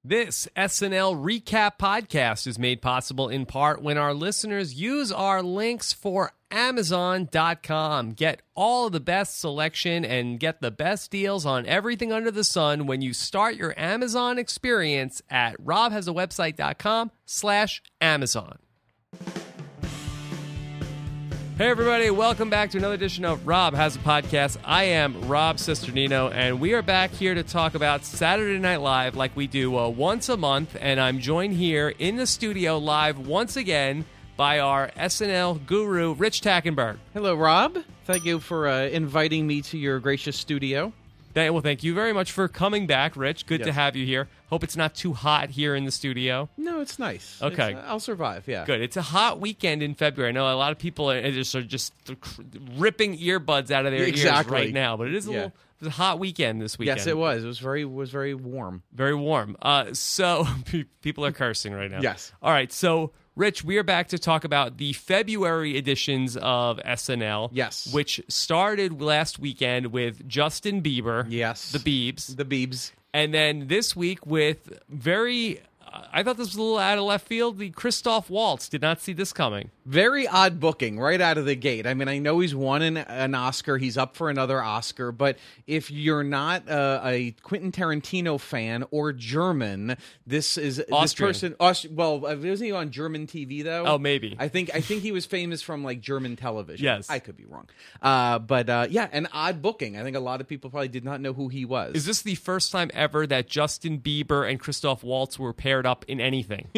This SNL Recap podcast is made possible in part when our listeners use our links for Amazon.com. Get all the best selection and get the best deals on everything under the sun when you start your Amazon experience at robhasawebsite.com/Amazon. Hey everybody, welcome back to another edition of Rob Has a Podcast. I am Rob Cesternino, and we are back here to talk about Saturday Night Live like we do once a month, and I'm joined here in the studio live once again by our SNL guru, Rich Tackenberg. Hello, Rob. Thank you for inviting me to your gracious studio. Well, thank you very much for coming back, Rich. Good to have you here. Hope it's not too hot here in the studio. No, it's nice. Okay. I'll survive, yeah. Good. It's a hot weekend in February. I know a lot of people are just ripping earbuds out of their ears right now, but it is it was a hot weekend this weekend. Yes, it was. It was very warm. Very warm. So people are cursing right now. Yes. All right. So, Rich, we are back to talk about the February editions of SNL. Yes. Which started last weekend with Justin Bieber. Yes. The Biebs. The Biebs. And then this week with I thought this was a little out of left field, the Christoph Waltz. Did not see this coming. Very odd booking right out of the gate. I mean, I know he's won an Oscar. He's up for another Oscar. But if you're not a Quentin Tarantino fan or German, this is Austrian. This person. Wasn't he on German TV though? Oh, maybe. I think he was famous from like German television. Yes, I could be wrong. But an odd booking. I think a lot of people probably did not know who he was. Is this the first time ever that Justin Bieber and Christoph Waltz were paired up in anything?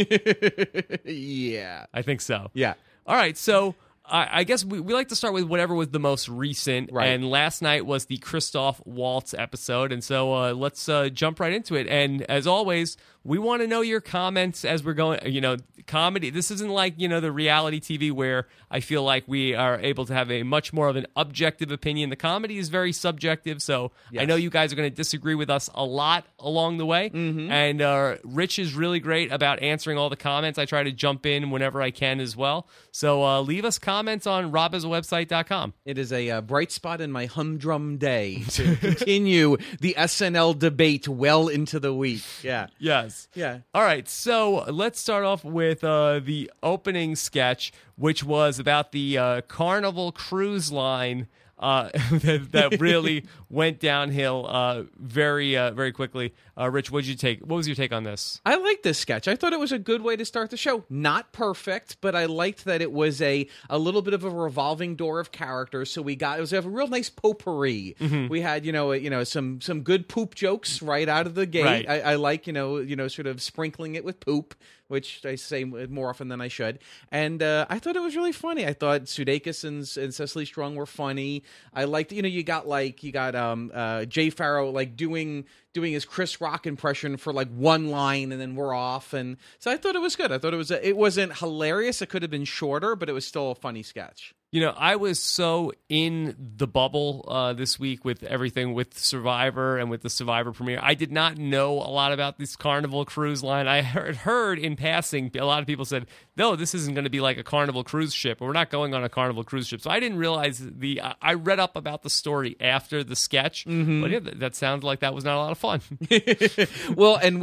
Yeah, I think so. Yeah. All right, so I guess we like to start with whatever was the most recent, right. And last night was the Christoph Waltz episode, and so let's jump right into it. And as always, we want to know your comments as we're going, comedy. This isn't like, the reality TV where I feel like we are able to have a much more of an objective opinion. The comedy is very subjective, so yes. I know you guys are going to disagree with us a lot along the way. Mm-hmm. And Rich is really great about answering all the comments. I try to jump in whenever I can as well. So leave us comments on robhasawebsite.com. It is a bright spot in my humdrum day to continue the SNL debate well into the week. Yeah. Yes. Yeah. All right, so let's start off with the opening sketch, which was about the Carnival Cruise Line that really went downhill very quickly. Rich, what was your take on this? I liked this sketch. I thought it was a good way to start the show. Not perfect, but I liked that it was a little bit of a revolving door of characters. So it was a real nice potpourri. Mm-hmm. We had some good poop jokes right out of the gate. Right. I like sort of sprinkling it with poop, which I say more often than I should. And I thought it was really funny. I thought Sudeikis and Cecily Strong were funny. I liked, you got Jay Farrow like doing his Chris Rock impression for like one line, and then we're off. And so I thought it was good. I thought it wasn't hilarious. It could have been shorter, but it was still a funny sketch. I was so in the bubble this week with everything with Survivor and with the Survivor premiere. I did not know a lot about this Carnival Cruise Line. I heard in passing, a lot of people said, no, this isn't going to be like a Carnival cruise ship, or we're not going on a Carnival cruise ship. So I didn't realize I read up about the story after the sketch, mm-hmm. but yeah, that sounded like that was not a lot of fun. Well, and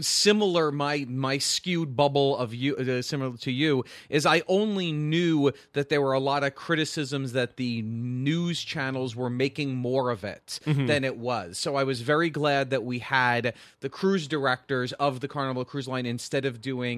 my skewed bubble of you, similar to you, is I only knew that there were a lot of criticisms that the news channels were making more of it mm-hmm. than it was. So I was very glad that we had the cruise directors of the Carnival Cruise Line instead of doing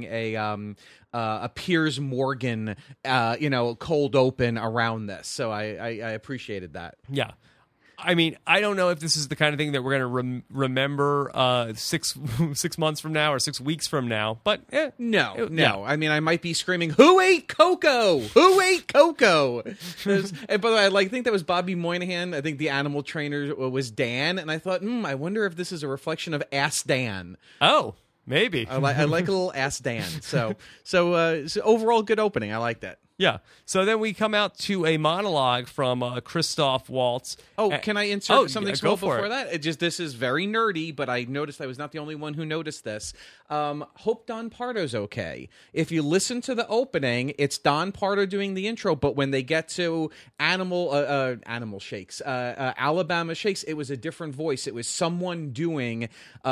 a Piers Morgan, cold open around this. So I appreciated that. Yeah. I mean, I don't know if this is the kind of thing that we're going to remember 6 months from now or 6 weeks from now, but no. I mean, I might be screaming, "Who ate Coco? Who ate Coco?" And by the way, I think that was Bobby Moynihan. I think the animal trainer was Dan, and I thought, I wonder if this is a reflection of Ass Dan. Oh. Maybe. I like a little Ass Dan. So overall, good opening. I like that. Yeah. So then we come out to a monologue from Christoph Waltz. Oh, can I insert something go small for before it. that? This is very nerdy, but I noticed I was not the only one who noticed this. Hope Don Pardo's okay. If you listen to the opening, it's Don Pardo doing the intro, but when they get to Animal Shakes, Alabama Shakes, it was a different voice. It was someone doing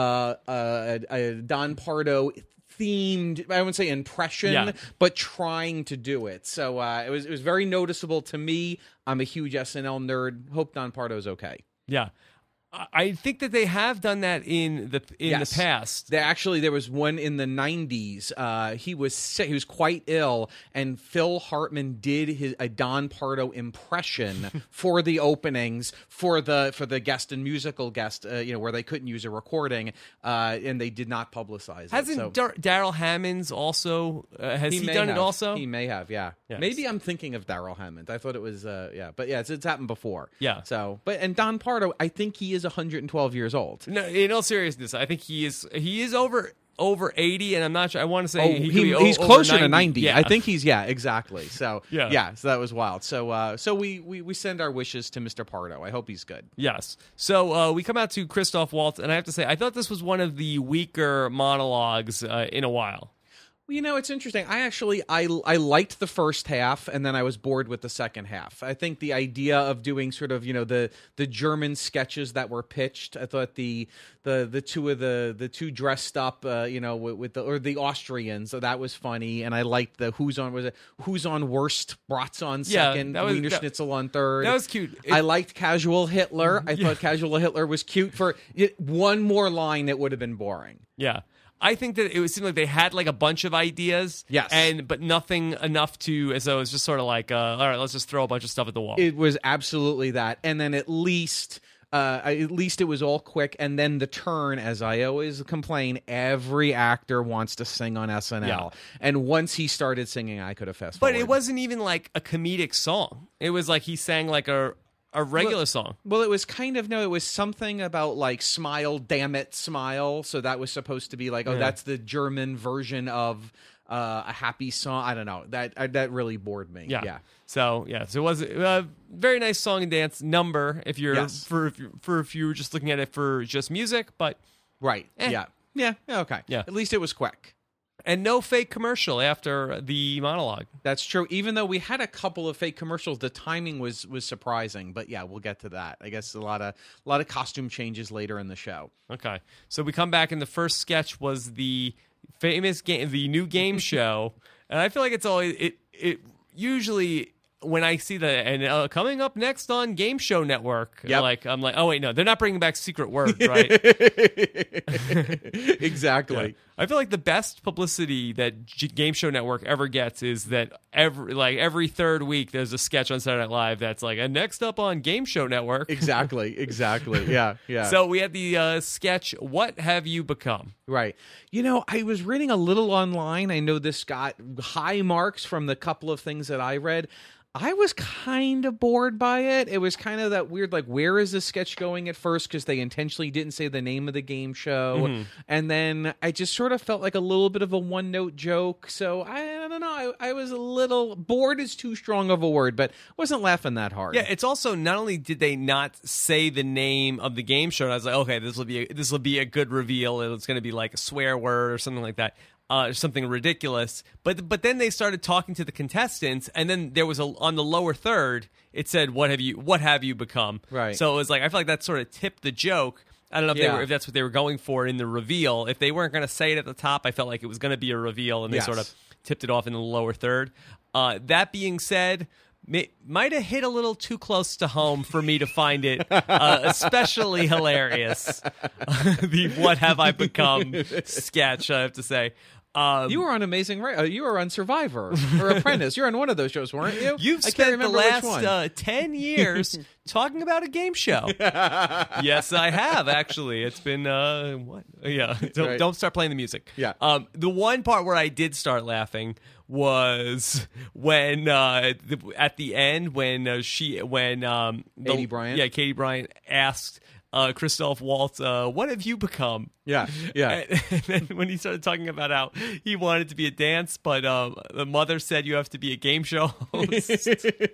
a Don Pardo themed, I wouldn't say impression, but trying to do it. So it was very noticeable to me. I'm a huge SNL nerd. Hope Don Pardo's okay. Yeah. I think that they have done that in the past. There was one in the 90s. He was sick. He was quite ill, and Phil Hartman did a Don Pardo impression for the openings for the guest and musical guest. Where they couldn't use a recording, and they did not publicize it. Hasn't Daryl Hammond's also? Has he done it also? He may have. Yeah. Yes. Maybe I'm thinking of Daryl Hammond. I thought it was. But yeah, it's happened before. Yeah. So, and Don Pardo, I think he is 112 years old. No, in all seriousness, I think he is over 80, and I'm not sure. I want to say he's closer to 90. Yeah. I think he's exactly. So yeah. So that was wild. So we send our wishes to Mr. Pardo. I hope he's good. Yes. So we come out to Christoph Waltz, and I have to say, I thought this was one of the weaker monologues in a while. It's interesting. I liked the first half, and then I was bored with the second half. I think the idea of doing sort of the German sketches that were pitched. I thought the two dressed up with the Austrians. So that was funny, and I liked the who's on worst, Bratz on second, Wiener Schnitzel on third. That was cute. I liked Casual Hitler. I thought Casual Hitler was cute. For one more line, it would have been boring. Yeah. I think that it seemed like they had like a bunch of ideas, but nothing enough to, as though it was just sort of like, all right, let's just throw a bunch of stuff at the wall. It was absolutely that, and then at least it was all quick, and then the turn, as I always complain, every actor wants to sing on SNL, and once he started singing, I could have fast forwarded. But it wasn't even like a comedic song. It was like he sang like a regular song. Well, it was it was something about like smile, damn it, smile. So that was supposed to be like, that's the German version of a happy song. I don't know. That really bored me. Yeah. So it was a very nice song and dance number if you're if you were just looking at it for just music, but right. Yeah. Okay. Yeah. At least it was quick. And no fake commercial after the monologue. That's true. Even though we had a couple of fake commercials, the timing was surprising. But yeah, we'll get to that. I guess a lot of costume changes later in the show. Okay, so we come back, and the first sketch was the famous game, the new game show, and I feel like it's always it usually. When I see that, and coming up next on Game Show Network, I'm like, oh wait, no, they're not bringing back Secret Word, right? Exactly. Yeah. I feel like the best publicity that Game Show Network ever gets is that every third week there's a sketch on Saturday Night Live that's like, and next up on Game Show Network. Exactly. Yeah. So we had the sketch, What Have You Become? Right. I was reading a little online. I know this got high marks from the couple of things that I read. I was kind of bored by it. It was kind of that weird, like, where is this sketch going at first? Because they intentionally didn't say the name of the game show. Mm-hmm. And then I just sort of felt like a little bit of a one-note joke. So I don't know. I was a little bored is too strong of a word, but wasn't laughing that hard. Yeah, it's also not only did they not say the name of the game show, and I was like, okay, this will be a good reveal. It's going to be like a swear word or something like that. Something ridiculous, but then they started talking to the contestants, and then there was on the lower third, it said, "What have you become?" Right. So it was like I feel like that sort of tipped the joke. I don't know if that's what they were going for in the reveal. If they weren't going to say it at the top, I felt like it was going to be a reveal, and they sort of tipped it off in the lower third. That being said, might have hit a little too close to home for me to find it especially hilarious. The "What Have I Become" sketch, I have to say. You were on Amazing Race. You were on Survivor or Apprentice. You're on one of those shows, weren't you? You've spent the last 10 years talking about a game show. Yes, I have, actually. It's been, what? Yeah, don't start playing the music. Yeah. The one part where I did start laughing was when at the end when Katie Bryant. Yeah, Katie Bryant asked Christoph Waltz, what have you become? Yeah. And then when he started talking about how he wanted to be a dance, but the mother said you have to be a game show host.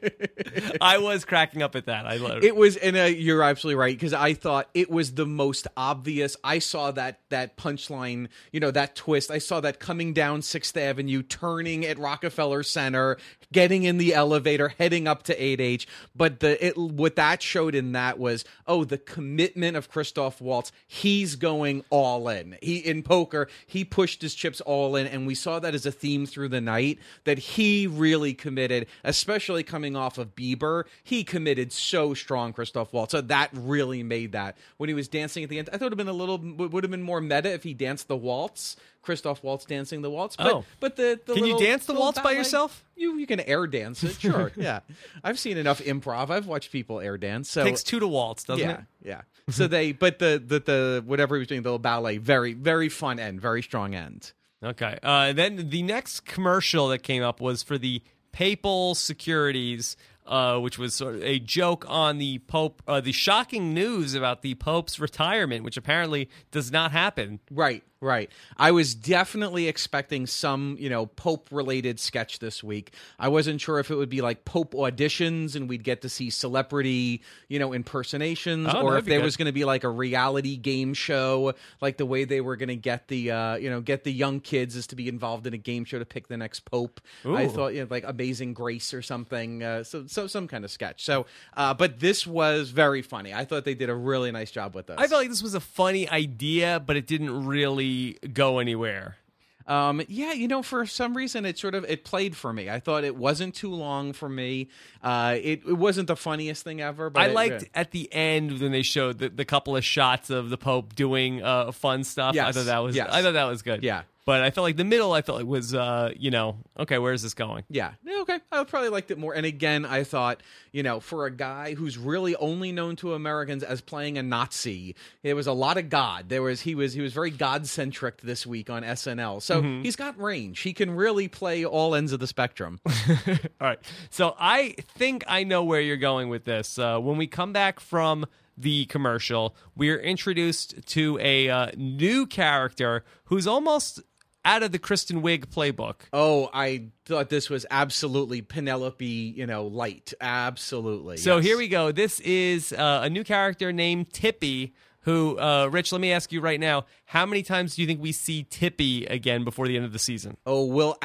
I was cracking up at that. I loved it. It was, and you're absolutely right, because I thought it was the most obvious. I saw that punchline, that twist. I saw that coming down 6th Avenue, turning at Rockefeller Center, getting in the elevator, heading up to 8H. But what that showed in that was, the commitment of Christoph Waltz. He's going all in. In poker, he pushed his chips all in, and we saw that as a theme through the night, that he really committed, especially coming off of Bieber. He committed so strong, Christoph Waltz. So that really made that. When he was dancing at the end, I thought it would have been more meta if he danced the waltz. Christoph Waltz dancing the waltz. But the Can you dance the waltz by yourself? You can air dance it, sure. Yeah. I've seen enough improv. I've watched people air dance. So it takes 2 to waltz, doesn't it? Yeah. So but the whatever he was doing, the little ballet, very, very fun end, very strong end. Okay. Then the next commercial that came up was for the Papal Securities, which was sort of a joke on the Pope, the shocking news about the Pope's retirement, which apparently does not happen. Right. I was definitely expecting some, Pope-related sketch this week. I wasn't sure if it would be like Pope auditions and we'd get to see celebrity, impersonations, or if there was going to be like a reality game show, like the way they were going to get the young kids is to be involved in a game show to pick the next Pope. Ooh. I thought, like Amazing Grace or something, so some kind of sketch. So, but this was very funny. I thought they did a really nice job with this. I felt like this was a funny idea, but it didn't really go anywhere. For some reason it played for me. I thought it wasn't too long for me. It wasn't the funniest thing ever, but I liked at the end when they showed the couple of shots of the Pope doing fun stuff. Yes. I thought that was good. Yeah. But I felt like the middle, was, okay, where is this going? Yeah, okay. I probably liked it more. And again, I thought, for a guy who's really only known to Americans as playing a Nazi, there was a lot of God. He was very God-centric this week on SNL. So he's got range. He can really play all ends of the spectrum. All right. So I think I know where you're going with this. When we come back from the commercial, we're introduced to a new character who's almost out of the Kristen Wiig playbook. Oh, I thought this was absolutely Penelope, light. Absolutely. So yes. Here we go. This is a new character named Tippy, who, Rich, let me ask you right now, how many times do you think we see Tippy again before the end of the season? Oh,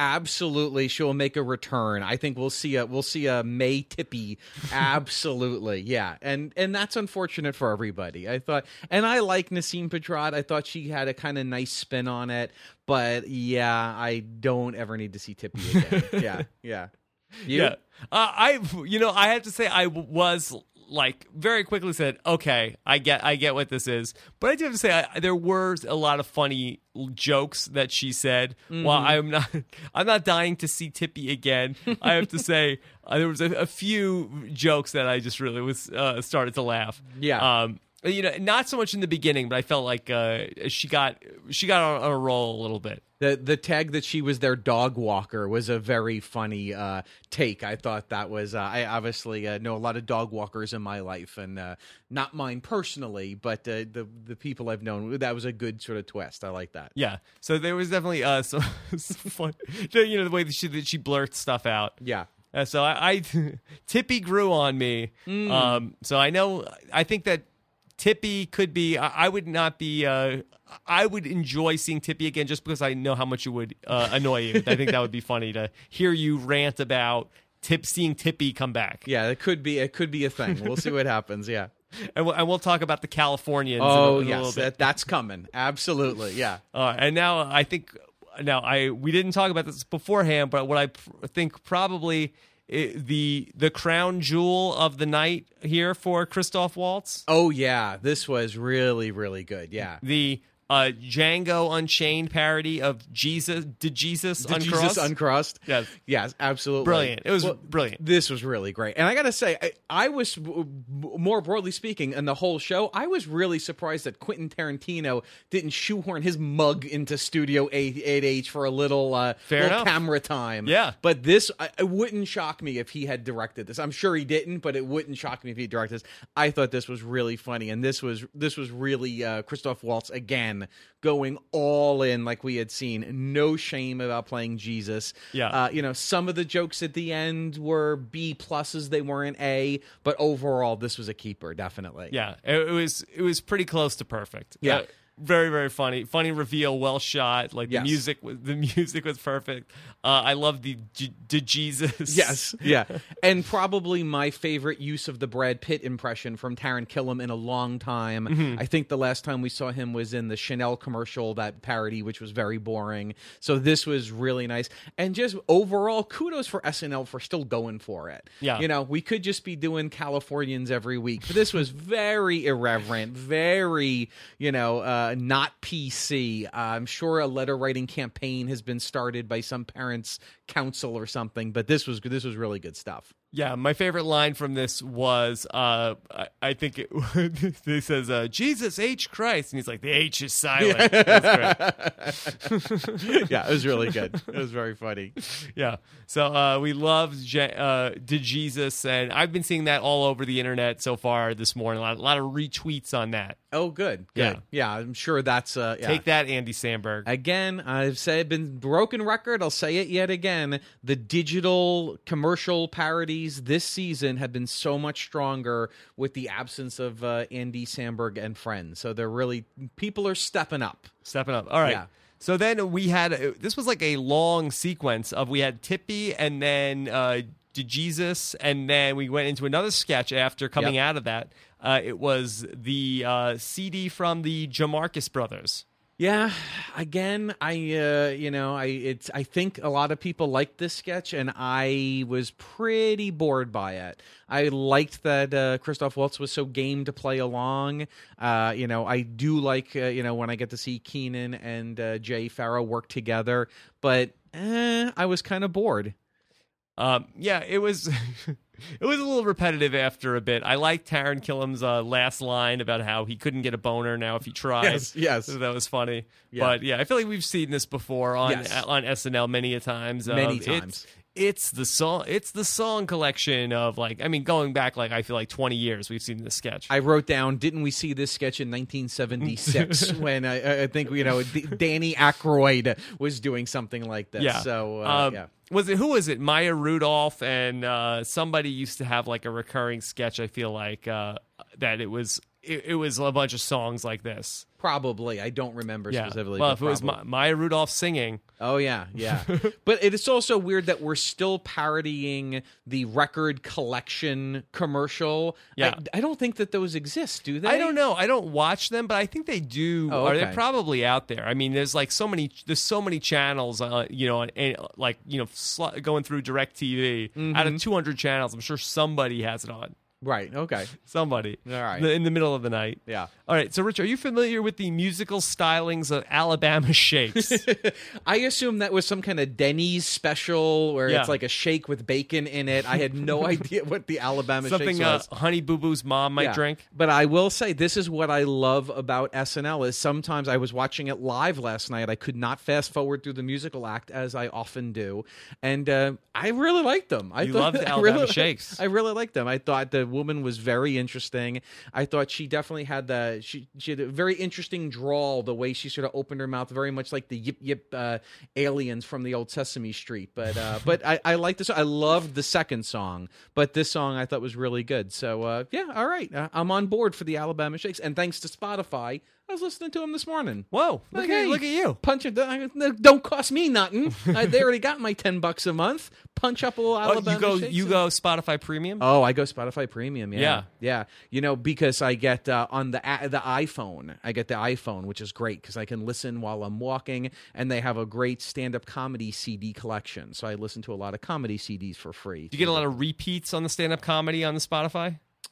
she'll make a return. I think we'll see a May Tippy. Absolutely. Yeah. And that's unfortunate for everybody. I thought, and I like Nasim Pedrad. I thought she had a kind of nice spin on it, but yeah, I don't ever need to see Tippy again. Yeah. You? Yeah. I have to say I was very quickly said, okay, I get what this is. But I do have to say, there were a lot of funny jokes that she said. Mm-hmm. While I'm not dying to see Tippy again. I have to say, there was a few jokes that I just really was started to laugh. Yeah. Not so much in the beginning, but I felt like she got on a roll a little bit. The tag that she was their dog walker was a very funny take. I thought that was. I obviously know a lot of dog walkers in my life, and not mine personally, but the people I've known. That was a good sort of twist. I like that. Yeah. So there was definitely some fun. The way that she blurts stuff out. Yeah. So I Tippy grew on me. So I think that Tippy could be. I would not be. I would enjoy seeing Tippy again just because I know how much it would annoy you. I think that would be funny to hear you rant about seeing Tippy come back. Yeah, it could be a thing. We'll see what happens. Yeah, and we'll talk about the Californians. Oh, in a yes, little bit. that's coming. Absolutely, yeah. And now I think we didn't talk about this beforehand, but what I think probably. The crown jewel of the night here for Christoph Waltz. Oh yeah, this was really, really good. Yeah, the Django Unchained parody of Jesus. Did Jesus Uncrossed? Jesus Uncrossed? Yes. Yes, absolutely. Brilliant. It was brilliant. This was really great. And I got to say, I was, more broadly speaking, in the whole show, I was really surprised that Quentin Tarantino didn't shoehorn his mug into Studio 8H for a little, little camera time. Yeah. But this, it wouldn't shock me if he had directed this. I'm sure he didn't, but it wouldn't shock me if he directed this. I thought this was really funny. And this was really Christoph Waltz again going all in like we had seen. No shame about playing Jesus. Yeah. Some of the jokes at the end were B pluses, they weren't A, but overall this was a keeper, definitely. Yeah, it was pretty close to perfect. Yeah. Very, very funny reveal, well shot. Like Yes. the music was perfect. I love the Jesus. Yes, yeah. And probably my favorite use of the Brad Pitt impression from Taran Killam in a long time. Mm-hmm. I think the last time we saw him was in the Chanel commercial, that parody, which was very boring. So this was really nice. And just overall, kudos for SNL for still going for it. Yeah. We could just be doing Californians every week. But this was very irreverent, very, not PC. I'm sure a letter writing campaign has been started by some parents' council or something, but this was really good stuff. Yeah, my favorite line from this was, I think it says, Jesus H. Christ. And he's like, the H is silent. That's great. Yeah, it was really good. It was very funny. Yeah. So we love Did Jesus, and I've been seeing that all over the internet so far this morning. A lot of retweets on that. Oh, good. Yeah, I'm sure that's... Take that, Andy Samberg. Again, I've been broken record. I'll say it yet again. The digital commercial parodies this season have been so much stronger with the absence of Andy Samberg and friends. So they're really... People are stepping up. Stepping up. All right. Yeah. So then we had... this was like a long sequence of... We had Tippy and then Did Jesus, and then we went into another sketch after coming out of that. It was the CD from the Jamarcus Brothers. Yeah, again, I think a lot of people liked this sketch, and I was pretty bored by it. I liked that Christoph Waltz was so game to play along. I do like when I get to see Keenan and Jay Farrow work together, but I was kind of bored. It was it was a little repetitive after a bit. I liked Taran Killam's last line about how he couldn't get a boner now if he tried. Yes. So that was funny. Yeah. But yeah, I feel like we've seen this before on SNL many a times. Many times. It's the song collection of going back I feel like 20 years we've seen this sketch. I wrote down, didn't we see this sketch in 1976 when I think Danny Aykroyd was doing something like this. Yeah. So Who was it? Maya Rudolph and somebody used to have a recurring sketch. I feel like that it was a bunch of songs like this. Probably. I don't remember specifically. Well, if it was Maya Rudolph singing. Oh, yeah. But it is also weird that we're still parodying the record collection commercial. Yeah. I don't think that those exist, do they? I don't know. I don't watch them, but I think they do. Oh, Or okay. they're probably out there. I mean, there's so many channels, going through DirecTV. Mm-hmm. Out of 200 channels, I'm sure somebody has it on. Right, okay. Somebody. All right. In the middle of the night. Yeah. All right. So, Rich, are you familiar with the musical stylings of Alabama Shakes? I assume that was some kind of Denny's special where it's like a shake with bacon in it. I had no idea what the Alabama Something Shakes was. Honey Boo Boo's mom might drink. But I will say, this is what I love about SNL is sometimes I was watching it live last night. I could not fast forward through the musical act as I often do. And I really liked them. You loved Alabama Shakes. I really liked them. I thought the woman was very interesting. I thought she definitely had she had a very interesting drawl, the way she sort of opened her mouth, very much like the Yip Yip aliens from the old Sesame Street. But I liked this. I loved the second song, but this song I thought was really good. So all right, I'm on board for the Alabama Shakes, and thanks to Spotify, I was listening to them this morning. Whoa! Look at you. Punch it. Don't cost me nothing. They already got my $10 a month. Punch up a little Alabama Shakes. You go Spotify Premium? Oh, I go Spotify Premium. Yeah. Because I get on the iPhone. I get the iPhone, which is great because I can listen while I'm walking, and they have a great stand-up comedy CD collection. So I listen to a lot of comedy CDs for free. Do you get a lot of repeats on the stand-up comedy on the Spotify?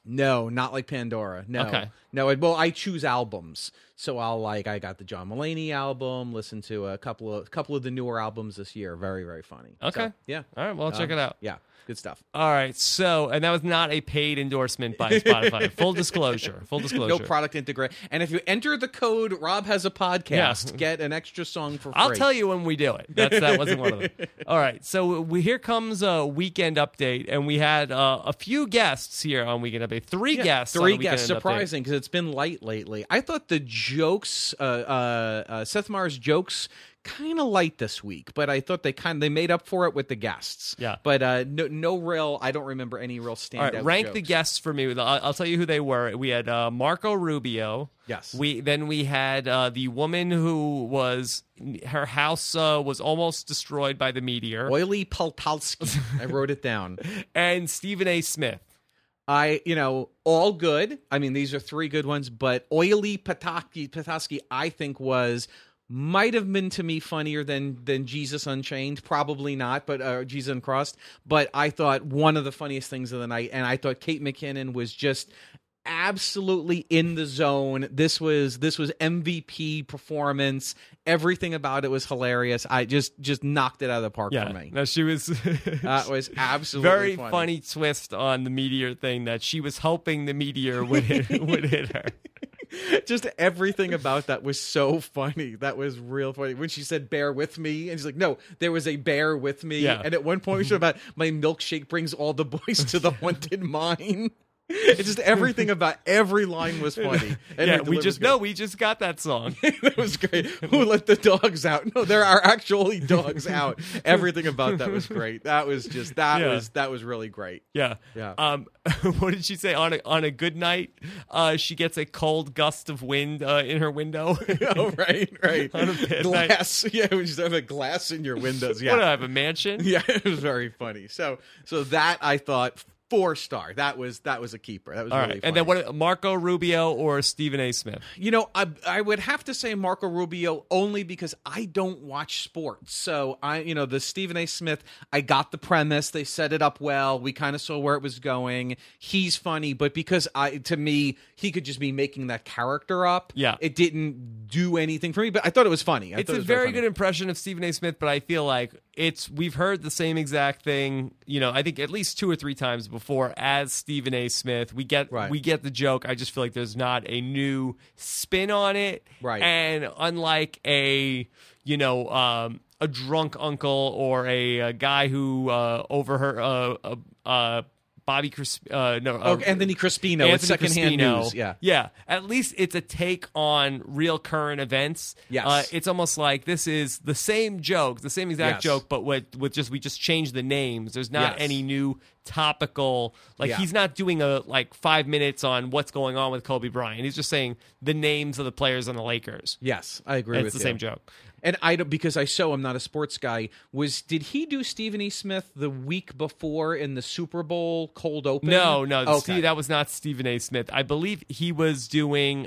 No, not like Pandora. No. Okay. No, well, I choose albums. So I got the John Mulaney album, listen to a couple of the newer albums this year. Very, very funny. Okay. So, yeah. All right, well, I'll check it out. Yeah, good stuff. All right, so, and that was not a paid endorsement by Spotify. Full disclosure. No product integrate. And if you enter the code Rob Has a Podcast, Yeah. get an extra song for free. I'll tell you when we do it. That wasn't one of them. All right, so here comes a weekend update, and we had a few guests here on Weekend Update. Three guests. Three on Weekend guests. Update. Surprising, because it's been light lately. I thought the jokes, Seth Meyers' jokes, kind of light this week, but I thought they made up for it with the guests. Yeah. But no real. I don't remember any real standout. All right, rank jokes. the guests for me. I'll tell you who they were. We had Marco Rubio. Yes. We had the woman who her house was almost destroyed by the meteor, Oily Paltalski. I wrote it down. and Stephen A. Smith. All good. I mean, these are three good ones, but Oily Pataski, I think might have been to me funnier than Jesus Unchained. Probably not, but Jesus Uncrossed. But I thought one of the funniest things of the night, and I thought Kate McKinnon was just absolutely in the zone. This was MVP performance. Everything about it was hilarious. I just knocked it out of the park for me. No, she was That was absolutely very funny. funny twist on the meteor thing, that she was hoping the meteor would hit her. Just everything about that was so funny. That was real funny. When she said, "Bear with me," and she's like, "No, there was a bear with me." Yeah. And at one point, we talked about my milkshake brings all the boys to the haunted mine. It's just everything about every line was funny. And Yeah, her delivery was good. we just got that song. That was great. Who let the dogs out? No, there are actually dogs out. Everything about that was great. That was just that was really great. Yeah. Yeah. What did she say? On a good night, she gets a cold gust of wind in her window. Oh, right. On a bad Glass. Yeah, we just have a glass in your windows. Yeah. What do I have, a mansion? Yeah, it was very funny. So that I thought 4-star. That was a keeper. That was All really right. funny. And then what? Marco Rubio or Stephen A. Smith? I would have to say Marco Rubio, only because I don't watch sports. So the Stephen A. Smith, I got the premise. They set it up well. We kind of saw where it was going. He's funny, but because to me, he could just be making that character up. Yeah. It didn't do anything for me, but I thought it was funny. It's a very good impression of Stephen A. Smith, but I feel like we've heard the same exact thing, I think at least 2 or 3 times before as Stephen A. Smith. We get the joke. I just feel like there's not a new spin on it. Right. And unlike a drunk uncle or a guy who overheard Anthony Crispino with secondhand news. Yeah. At least it's a take on real current events. Yes. It's almost like this is the same joke, the same exact joke, but we just changed the names. There's not any new topical. He's not doing 5 minutes on what's going on with Kobe Bryant. He's just saying the names of the players on the Lakers. Yes, I agree. It's the same joke. And I don't, because I'm not a sports guy. Did he do Stephen E. Smith the week before in the Super Bowl cold open? No, okay. That was not Stephen A. Smith. I believe he was doing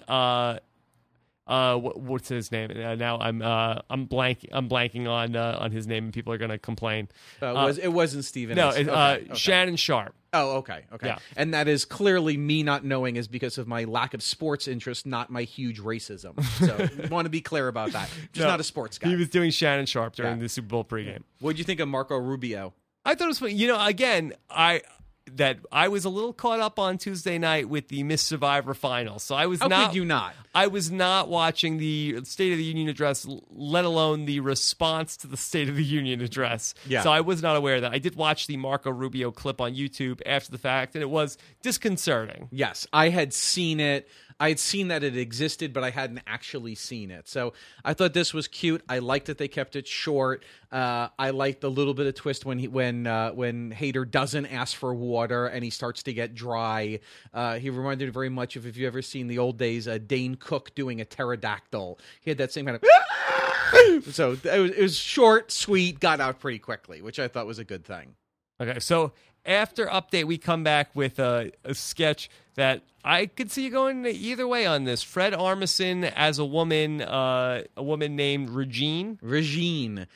what's his name? Now I'm blanking on his name, and people are going to complain. It wasn't Stephen. No, okay. Shannon Sharp. Oh, okay. Yeah. And that is clearly me not knowing is because of my lack of sports interest, not my huge racism. So I want to be clear about that. Just not a sports guy. He was doing Shannon Sharp during the Super Bowl pregame. What did you think of Marco Rubio? I thought it was funny. Again, I was a little caught up on Tuesday night with the Miss Survivor final. So I was How could you not? I was not watching the State of the Union address, let alone the response to the State of the Union address. Yeah. So I was not aware of that. I did watch the Marco Rubio clip on YouTube after the fact, and it was disconcerting. Yes, I had seen it. I had seen that it existed, but I hadn't actually seen it. So I thought this was cute. I liked that they kept it short. I liked the little bit of twist when Hader doesn't ask for water and he starts to get dry. He reminded me very much of, if you've ever seen the old days, Dane Cook doing a pterodactyl. He had that same kind of... So it was short, sweet, got out pretty quickly, which I thought was a good thing. Okay, so after update, we come back with a sketch that I could see you going either way on this. Fred Armisen as a woman named Regine. Regine.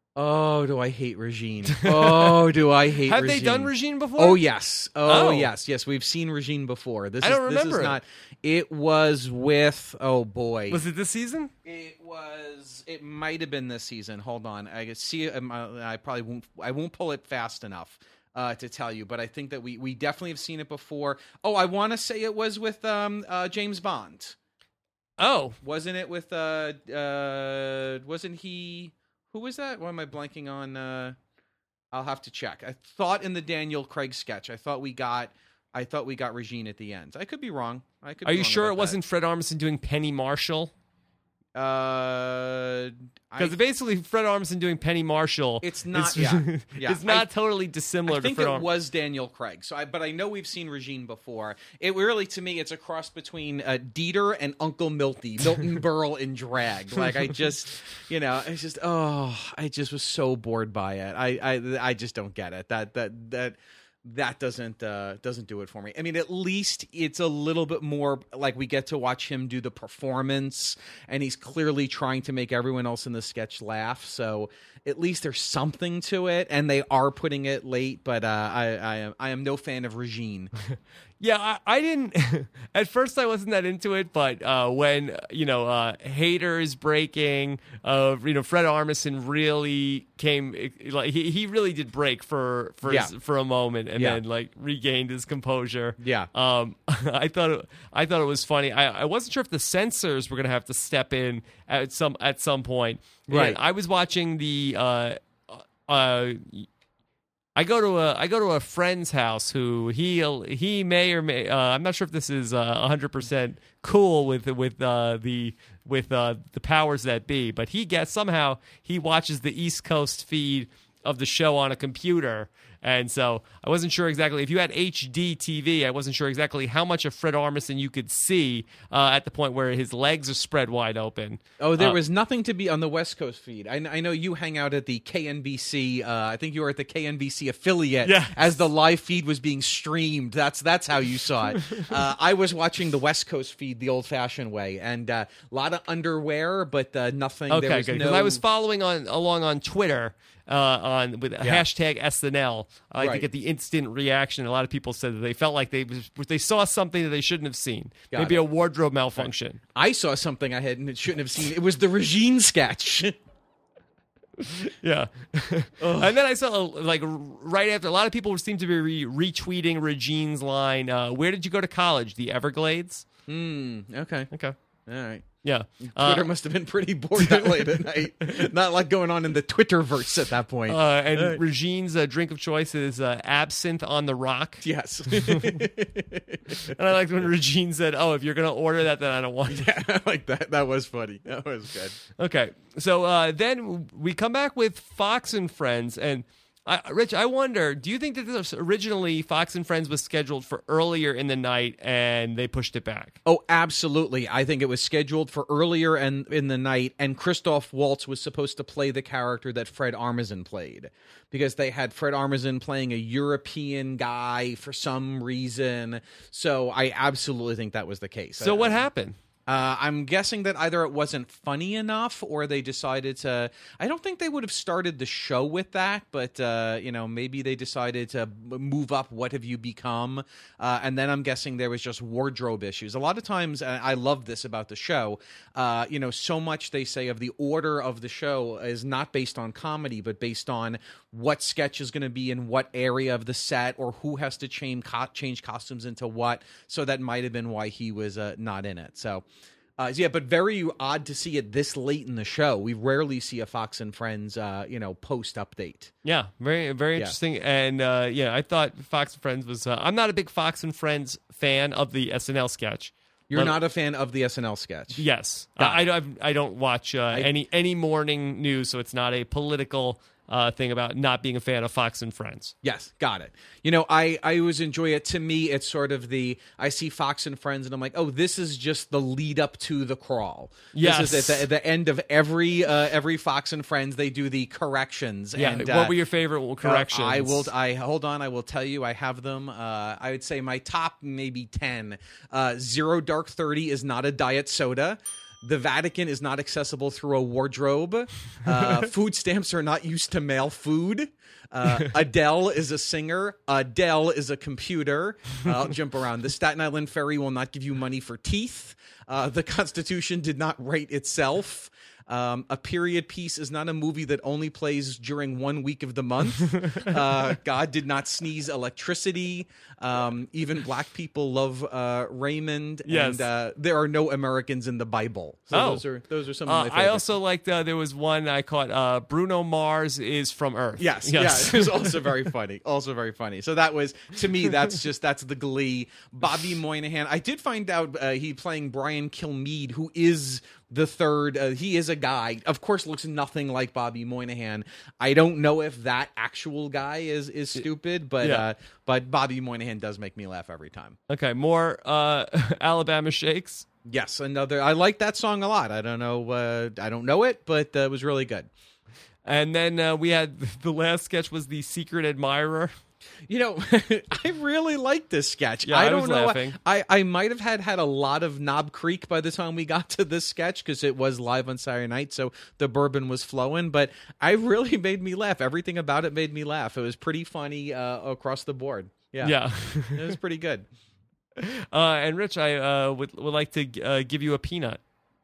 Oh, do I hate Regine? Oh, do I hate Have Regine? they done Regine before? Oh, yes. Oh. Yes. We've seen Regine before. I don't remember This is it. not. It was with. Oh boy. Was it this season? It was. It might have been this season. Hold on. I can see. I probably won't. I won't pull it fast enough to tell you. But I think that we definitely have seen it before. Oh, I want to say it was with James Bond. Oh, Wasn't it with? Wasn't he? Who was that? What am I blanking on? I'll have to check. I thought in the Daniel Craig sketch, I thought we got Regine at the end. I could be wrong. are you sure it wasn't Fred Armisen doing Penny Marshall? Because basically, Fred Armisen doing Penny Marshall. It's not. It's not totally dissimilar. I think to Fred it was Daniel Craig. But I know we've seen Regine before. It really, to me, it's a cross between Dieter and Uncle Milty, Milton Berle in drag. Like I just, it's just, I just was so bored by it. I just don't get it. That doesn't do it for me. I mean, at least it's a little bit more like we get to watch him do the performance, and he's clearly trying to make everyone else in the sketch laugh. So at least there's something to it, and they are putting it late. But I am no fan of Regine. Yeah, I didn't. At first, I wasn't that into it, but when Hader is breaking, Fred Armisen really came. Like he really did break for a moment, and then like regained his composure. Yeah. I thought it was funny. I wasn't sure if the censors were going to have to step in at some point. Right. And I was watching the. I go to a friend's house who he may or may I'm not sure if this is 100% cool with the powers that be, but somehow he watches the East Coast feed of the show on a computer. And so I wasn't sure exactly if you had HD TV. I wasn't sure exactly how much of Fred Armisen you could see at the point where his legs are spread wide open. Oh, there was nothing to be on the West Coast feed. I know you hang out at the KNBC. I think you were at the KNBC affiliate as the live feed was being streamed. That's how you saw it. I was watching the West Coast feed the old-fashioned way, and a lot of underwear, but nothing. Okay, there was good. no... Because I was following along on Twitter. With hashtag SNL, to get the instant reaction. A lot of people said that they felt like they saw something that they shouldn't have seen. Maybe a wardrobe malfunction. I saw something I shouldn't have seen. It was the Regine sketch. Yeah. And then I saw, right after, a lot of people seem to be retweeting Regine's line, where did you go to college? The Everglades? Okay. All right. Yeah. Twitter must have been pretty bored that late at night. Not like going on in the Twitterverse at that point. And Regine's drink of choice is absinthe on the rock. Yes. And I liked when Regine said, if you're going to order that, then I don't want it. Yeah, I like that. That was funny. That was good. Okay. So then we come back with Fox and Friends, and Rich, I wonder, do you think that this originally Fox and Friends was scheduled for earlier in the night and they pushed it back? Oh, absolutely. I think it was scheduled for earlier in the night, and Christoph Waltz was supposed to play the character that Fred Armisen played, because they had Fred Armisen playing a European guy for some reason. So I absolutely think that was the case. So what happened? I'm guessing that either it wasn't funny enough, or they decided to... I don't think they would have started the show with that, but, maybe they decided to move up What Have You Become? And then I'm guessing there was just wardrobe issues. A lot of times, I love this about the show, so much they say of the order of the show is not based on comedy, but based on what sketch is going to be in what area of the set, or who has to change costumes into what. So that might have been why he was not in it. So... but very odd to see it this late in the show. We rarely see a Fox and Friends, post update. Yeah, very, very interesting. And I thought Fox and Friends was. I'm not a big Fox and Friends fan of the SNL sketch. You're not a fan of the SNL sketch. Yes, I don't watch any morning news, so it's not a political thing about not being a fan of Fox and Friends. Yes, got it. I always enjoy it. To me, it's sort of I see Fox and Friends, and I'm like, oh, this is just the lead up to the crawl. Yes. This is at the end of every Fox and Friends, they do the corrections. Yeah. And, what were your favorite corrections? I will tell you, I have them. I would say my top maybe 10. Zero Dark 30 is not a diet soda. The Vatican is not accessible through a wardrobe. Food stamps are not used to mail food. Adele is a singer. Adele is a computer. I'll jump around. The Staten Island Ferry will not give you money for teeth. The Constitution did not write itself. A period piece is not a movie that only plays during 1 week of the month. God did not sneeze electricity. Even black people love Raymond. Yes. And there are no Americans in the Bible. So those are some of my favorites. I also liked there was one I caught. Bruno Mars is from Earth. Yes. Yeah, it was also very funny. Also very funny. So that was, to me, that's the Glee. Bobby Moynihan. I did find out he playing Brian Kilmeade, who is the third. He is a guy, of course, looks nothing like Bobby Moynihan. I don't know if that actual guy is stupid, but Bobby Moynihan does make me laugh every time. Okay, more Alabama Shakes. Yes, another. I like that song a lot. I don't know it, but it was really good. And then we had the last sketch was the Secret Admirer. You know, I really like this sketch. Yeah, I was don't know. laughing. I might have had a lot of Knob Creek by the time we got to this sketch because it was live on Saturday night, so the bourbon was flowing. But I really made me laugh. Everything about it made me laugh. It was pretty funny across the board. Yeah, it was pretty good. And Rich, I would like to give you a peanut.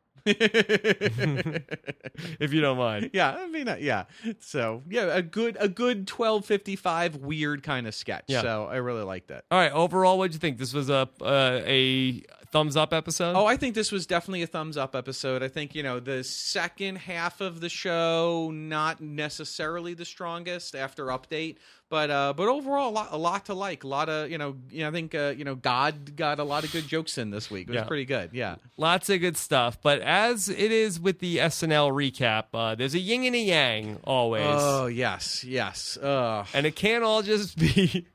If you don't mind. Yeah, I mean, yeah. So, yeah, a good 12:55 weird kind of sketch. Yeah. So, I really liked it. All right, overall, what'd you think? This was a thumbs up episode? Oh, I think this was definitely a thumbs up episode. I think, the second half of the show, not necessarily the strongest after update, but overall a lot to like. A lot of, I think God got a lot of good jokes in this week. It was pretty good. Yeah. Lots of good stuff. But as it is with the SNL recap, there's a yin and a yang always. Oh, yes. And it can't all just be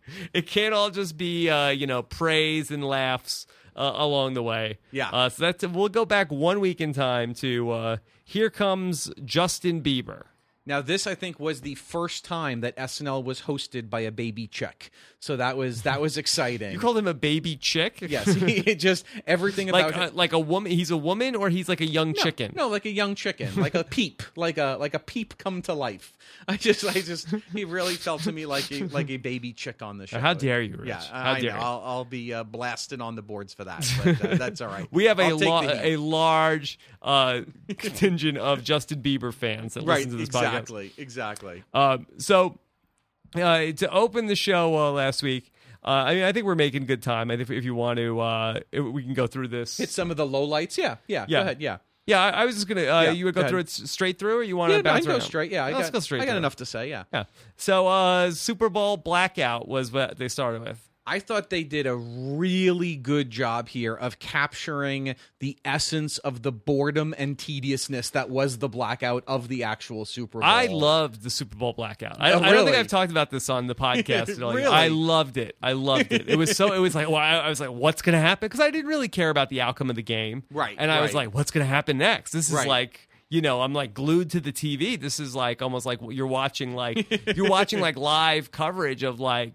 praise and laughs along the way. Yeah. So we'll go back 1 week in time to Here Comes Justin Bieber. Now, this, I think, was the first time that SNL was hosted by a baby chick. So that was exciting. You called him a baby chick? Yes. He just, everyking about him. Like a woman. He's a woman, or he's like a young chicken? No, like a young chicken. Like a peep. like a peep come to life. I just he really felt to me like a baby chick on the show. How dare you, Rich? Yeah, How dare know. you? I'll be blasted on the boards for that, but that's all right. We have a large contingent of Justin Bieber fans that listen to this podcast. Exactly. So to open the show last week, I think we're making good time. I think if you want to, we can go through this. Hit some of the lowlights. Yeah. Go ahead. Yeah. Yeah, I was just gonna. You would go through it straight through, or you want to bounce around? I can go straight. Yeah, let's go straight. I got through. enough to say. Yeah. So, Super Bowl blackout was what they started with. I thought they did a really good job here of capturing the essence of the boredom and tediousness that was the blackout of the actual Super Bowl. I loved the Super Bowl blackout. I really? don't think I've talked about this on the podcast at all. Really? I loved it. It was like, well, I was like, what's going to happen? Because I didn't really care about the outcome of the game. Right. And I was like, what's going to happen next? This is right. like, I'm like glued to the TV. This is like almost like you're watching like live coverage of like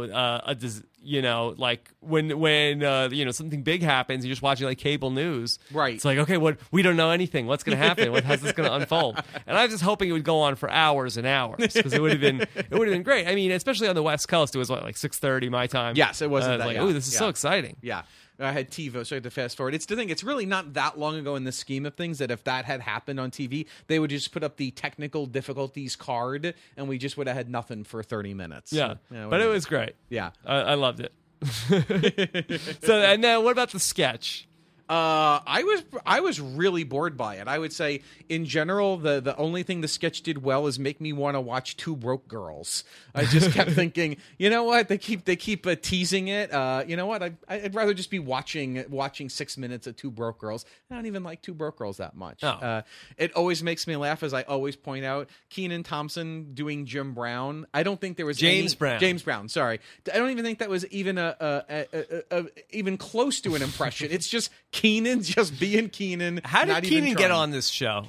like when something big happens, you're just watching like cable news. Right. It's like, okay, we don't know anything. What's going to happen? How's this going to unfold? And I was just hoping it would go on for hours and hours because it would have been great. I mean, especially on the West Coast, it was like 6:30 my time. Yes, it wasn't that. Like, oh, this is so exciting. Yeah. I had TiVo, so I had to fast forward. It's the thing. It's really not that long ago in the scheme of things that if that had happened on TV, they would just put up the technical difficulties card, and we just would have had nothing for 30 minutes. Yeah, but it was great. Yeah. I loved it. So, and then what about the sketch? I was really bored by it. I would say, in general, the only thing the sketch did well is make me want to watch Two Broke Girls. I just kept thinking, you know what? They keep teasing it. You know what? I'd rather just be watching 6 minutes of Two Broke Girls. I don't even like Two Broke Girls that much. Oh. It always makes me laugh, as I always point out. Kenan Thompson doing Jim Brown. I don't think there was James Brown. Sorry, I don't even think that was even even close to an impression. It's just Keenan just being Keenan. How did not even Keenan get trying. on this show?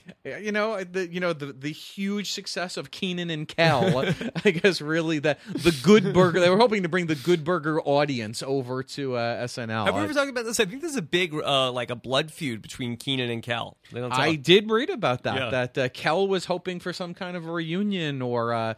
The huge success of Keenan and Kel. I guess really the Good Burger. They were hoping to bring the Good Burger audience over to SNL. Have we ever talked about this? I think there's a big like a blood feud between Keenan and Kel. They don't talk. I did read about that. Yeah. That Kel was hoping for some kind of a reunion or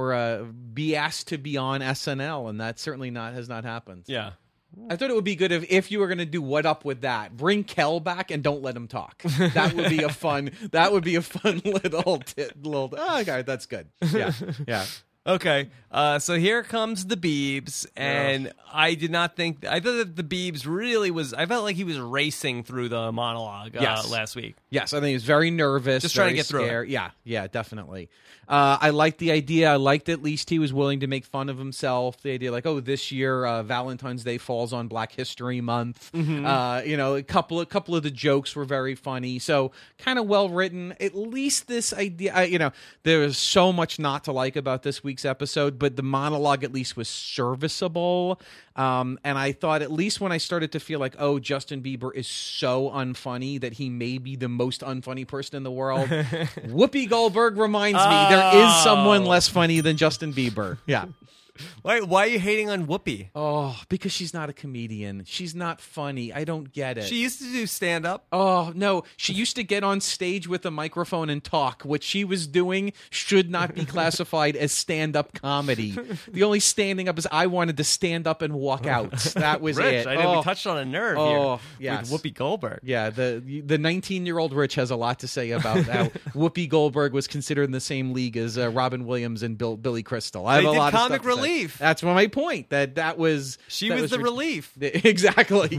be asked to be on SNL, and that certainly has not happened. Yeah. I thought it would be good if you were going to do What Up With That, bring Kel back and don't let him talk. That would be a fun. That would be a fun little. Oh, okay, that's good. Yeah, yeah. Okay, so here comes the Biebs, and I did not think. I thought that the Biebs really was. I felt like he was racing through the monologue Yes. last week. Yes, I think he was very nervous, Just trying to very get through it. scared. Yeah, definitely. I liked the idea. I liked at least he was willing to make fun of himself. The idea, like, this year Valentine's Day falls on Black History Month. Mm-hmm. A couple of the jokes were very funny. So kind of well written. At least this idea. There was so much not to like about this week's episode, but the monologue at least was serviceable. And I thought at least when I started to feel like, Justin Bieber is so unfunny that he may be the most unfunny person in the world, Whoopi Goldberg reminds me there is someone less funny than Justin Bieber. Yeah. Why are you hating on Whoopi? Oh, because she's not a comedian. She's not funny. I don't get it. She used to do stand-up. Oh, no. She used to get on stage with a microphone and talk. What she was doing should not be classified as stand-up comedy. The only standing up is I wanted to stand up and walk out. That was Rich, it. I know we touched on a nerve here yes. with Whoopi Goldberg. Yeah, the 19-year-old Rich has a lot to say about how Whoopi Goldberg was considered in the same league as Robin Williams and Billy Crystal. I have They a did lot of comic stuff to say. relief. That's my point. That was She that was the rid- relief. Exactly.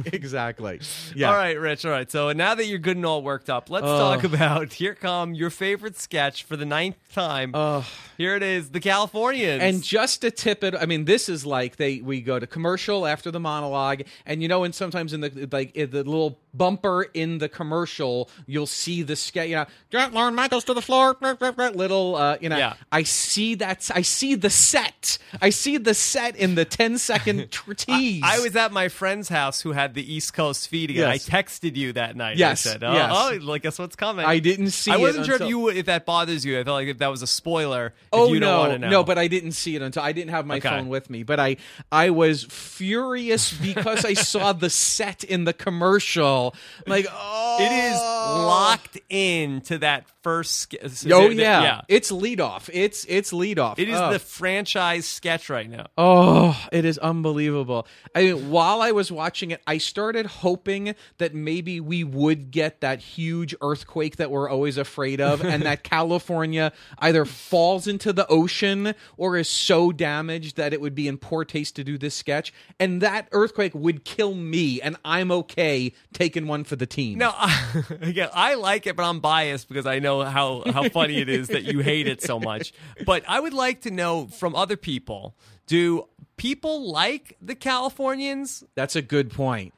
Yeah. All right, Rich. All right. So now that you're good and all worked up, let's talk about here come your favorite sketch for the 9th time. Here it is, the Californians. And just to tip it, I mean, this is like we go to commercial after the monologue, and and sometimes in the little bumper in the commercial, you'll see the sketch. Get Lorne Michaels to the floor. Little, Yeah. I see that. I see the set. I see the set in the 10-second tease. I was at my friend's house who had the East Coast feed again. Yes. I texted you that night. Yes, I said, yes. guess what's coming? I didn't see. I wasn't it sure until- if that bothers you. I felt like if that was a spoiler. Oh if you don't want to know. no! But I didn't see it until I didn't have my Okay. phone with me. But I was furious because I saw the set in the commercial. Like, It is locked in to that first. Oh yeah, it's lead off. It's lead off. It is the franchise sketch right now. Oh, it is unbelievable. I mean, while I was watching it, I started hoping that maybe we would get that huge earthquake that we're always afraid of, and that California either falls into the ocean or is so damaged that it would be in poor taste to do this sketch, and that earthquake would kill me, and I'm okay taking one for the team. No, again, I like it, but I'm biased because I know how funny it is that you hate it so much. But I would like to know from other people, do people like the Californians? That's a good point.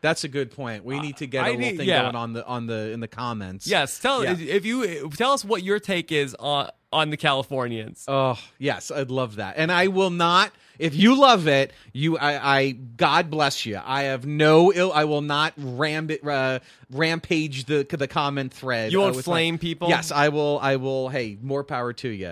We need to get a little thing going on the in the comments. Yes, tell us what your take is on the Californians. Oh, yes, I'd love that. And I will not, if you love it, I God bless you. I have no I will not rampage the comment thread. You won't flame people? Yes, I will, hey, more power to you.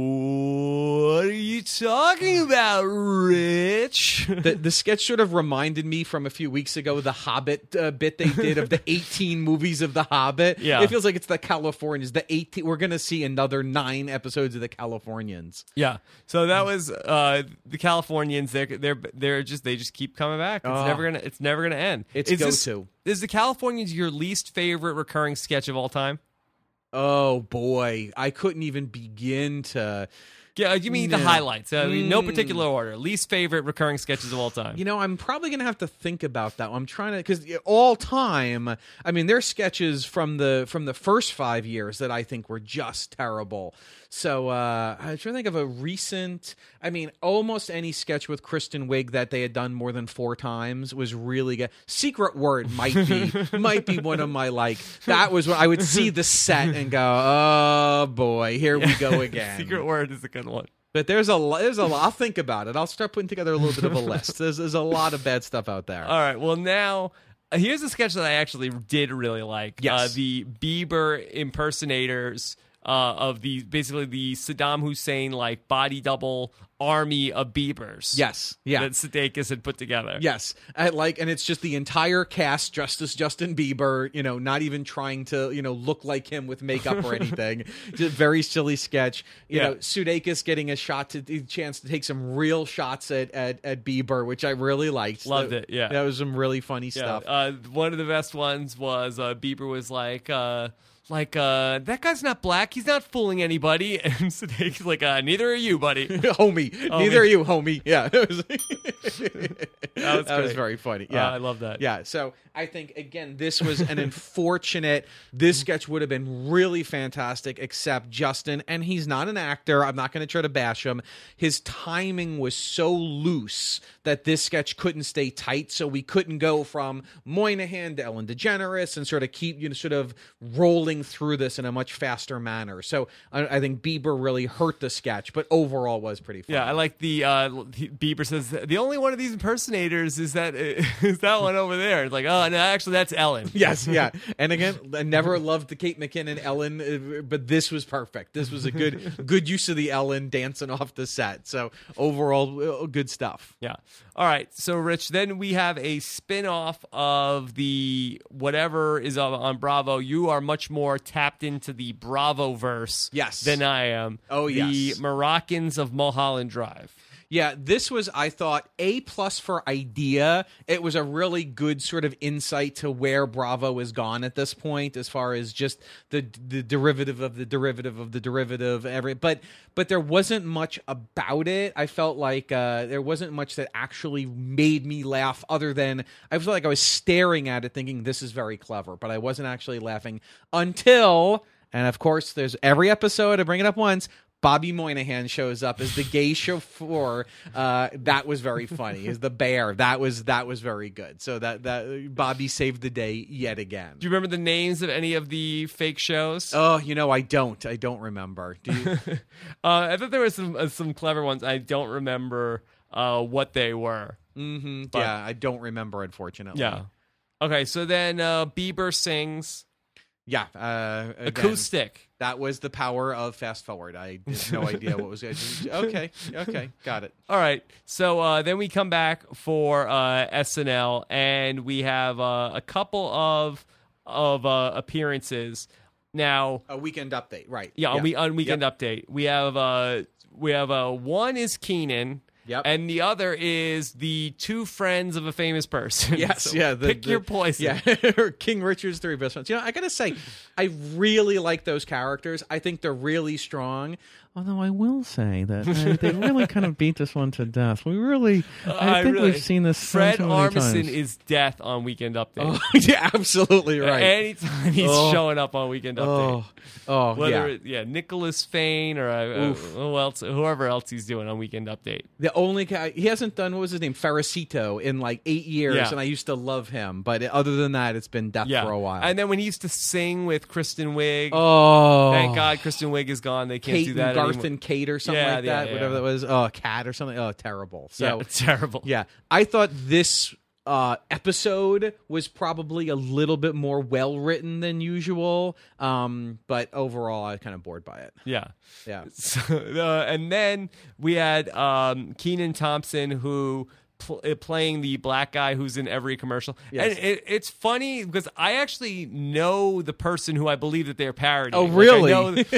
What are you talking about, Rich? The sketch sort of reminded me from a few weeks ago, the Hobbit bit they did of the 18 movies of the Hobbit. Yeah. It feels like it's the Californians, the 18, we're going to see another 9 episodes of the Californians. Yeah. So that was the Californians. They just keep coming back. It's never gonna end. It's go-to. Is the Californians your least favorite recurring sketch of all time? Oh boy, I couldn't even begin to. Yeah, you mean the highlights? No particular order. Least favorite recurring sketches of all time. I'm probably going to have to think about that. I'm trying to, because all time, I mean, there's sketches from the first 5 years that I think were just terrible. So I'm trying to think of a recent. I mean, almost any sketch with Kristen Wiig that they had done more than 4 times was really good. Secret Word might be one of my That was when I would see the set and go, oh boy, here we go again. Secret Word is a good one. But there's a lot. I'll think about it. I'll start putting together a little bit of a list. There's a lot of bad stuff out there. All right. Well, now Here's a sketch that I actually did really like. Yes. The Bieber impersonators of basically the Saddam Hussein like body double army of Biebers. Yes. Yeah. That Sudeikis had put together. Yes, and it's just the entire cast dressed as Justin Bieber, not even trying to, look like him with makeup or anything. Just very silly sketch. You know, Sudeikis getting a chance to take some real shots at Bieber, which I really liked. Loved it, yeah. That was some really funny stuff. One of the best ones was Bieber was like, that guy's not black. He's not fooling anybody. And Sudeikis like, neither are you, buddy. Homie. Neither are you, homie. Yeah. That was very funny. Yeah. I love that. Yeah. So I think, again, this was an unfortunate. This sketch would have been really fantastic, except Justin, and he's not an actor. I'm not going to try to bash him. His timing was so loose that this sketch couldn't stay tight. So we couldn't go from Moynihan to Ellen DeGeneres and sort of keep, sort of rolling through this in a much faster manner. So I think Bieber really hurt the sketch, but overall was pretty fun. Yeah, I like the Bieber says the only one of these impersonators is that one over there. It's like, oh no, actually that's Ellen. Yes, yeah. And again, I never loved the Kate McKinnon Ellen, but this was perfect. This was a good use of the Ellen dancing off the set. So overall, good stuff. Yeah. All right. So Rich, then we have a spin-off of the whatever is on Bravo. You are much more tapped into the Bravo verse than I am. Oh, yes. The Moroccans of Mulholland Drive. Yeah, this was, I thought, A+ for idea. It was a really good sort of insight to where Bravo has gone at this point, as far as just the derivative of the derivative of the derivative. But there wasn't much about it. I felt like there wasn't much that actually made me laugh, other than I felt like I was staring at it thinking, this is very clever. But I wasn't actually laughing until, and of course, there's every episode, I bring it up once, Bobby Moynihan shows up as the gay chauffeur. That was very funny. As the bear, that was very good. So that Bobby saved the day yet again. Do you remember the names of any of the fake shows? Oh, I don't. I don't remember. Do you? I thought there were some clever ones. I don't remember what they were. Mm-hmm. Yeah, I don't remember, unfortunately. Yeah. Okay, so then Bieber sings. Yeah. Again, acoustic. That was the power of fast forward. I had no idea what was going to. Okay, got it. All right. So then we come back for SNL, and we have a couple of appearances. Now, a weekend update, right? Yeah, on weekend update. We have one is Keenan. Yep. And the other is the two friends of a famous person. Yes, so yeah. Pick your poison. Yeah, King Richard's three best friends. I got to say, I really like those characters. I think they're really strong. Although I will say that they really kind of beat this one to death. I think we've seen this Fred so many Armisen times. is death on Weekend Update. Oh, yeah, absolutely right. Anytime he's showing up on Weekend Update. Whether Nicholas Fain or whoever else he's doing on Weekend Update. The only guy he hasn't done, what was his name, Ferricito, in like 8 years, and I used to love him. But other than that, it's been death for a while. And then when he used to sing with Kristen Wiig, thank God Kristen Wiig is gone. They can't do that anymore. Garth and Kate or something like that, whatever that was. Oh, Cat or something. Oh, terrible. So terrible. Yeah, I thought this episode was probably a little bit more well written than usual, but overall, I was kind of bored by it. Yeah. So, and then we had Kenan Thompson, who playing the black guy who's in every commercial. Yes. And it's funny because I actually know the person who I believe that they're parodying. Oh, really?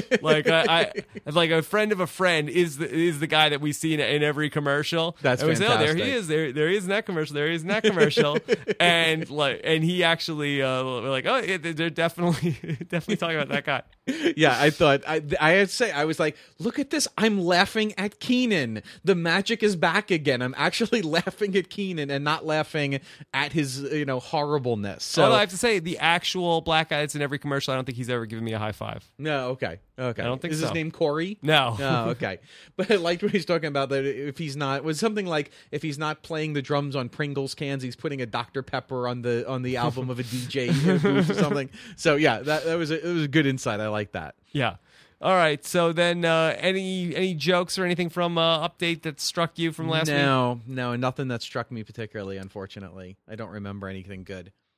I like a friend of a friend is the guy that we see in every commercial. That's and fantastic. There he is. There he is in that commercial. There he is in that commercial. and he actually they're definitely talking about that guy. Yeah, I thought I had to say, I was like, look at this. I'm laughing at Kenan. The magic is back again. I'm actually laughing at Kenan and not laughing at his, horribleness. So although I have to say, the actual black guy that's in every commercial, I don't think he's ever given me a high five. No, okay. I don't think is so. His name Corey? No. Oh, okay. But I liked what he's talking about, that if he's not, was something like, if he's not playing the drums on Pringles cans, he's putting a Dr. Pepper on the album of a DJ booth or something. So yeah, it was a good insight. I like that. Yeah. All right. So then, any jokes or anything from Update that struck you from last week? No, nothing that struck me particularly. Unfortunately, I don't remember anything good.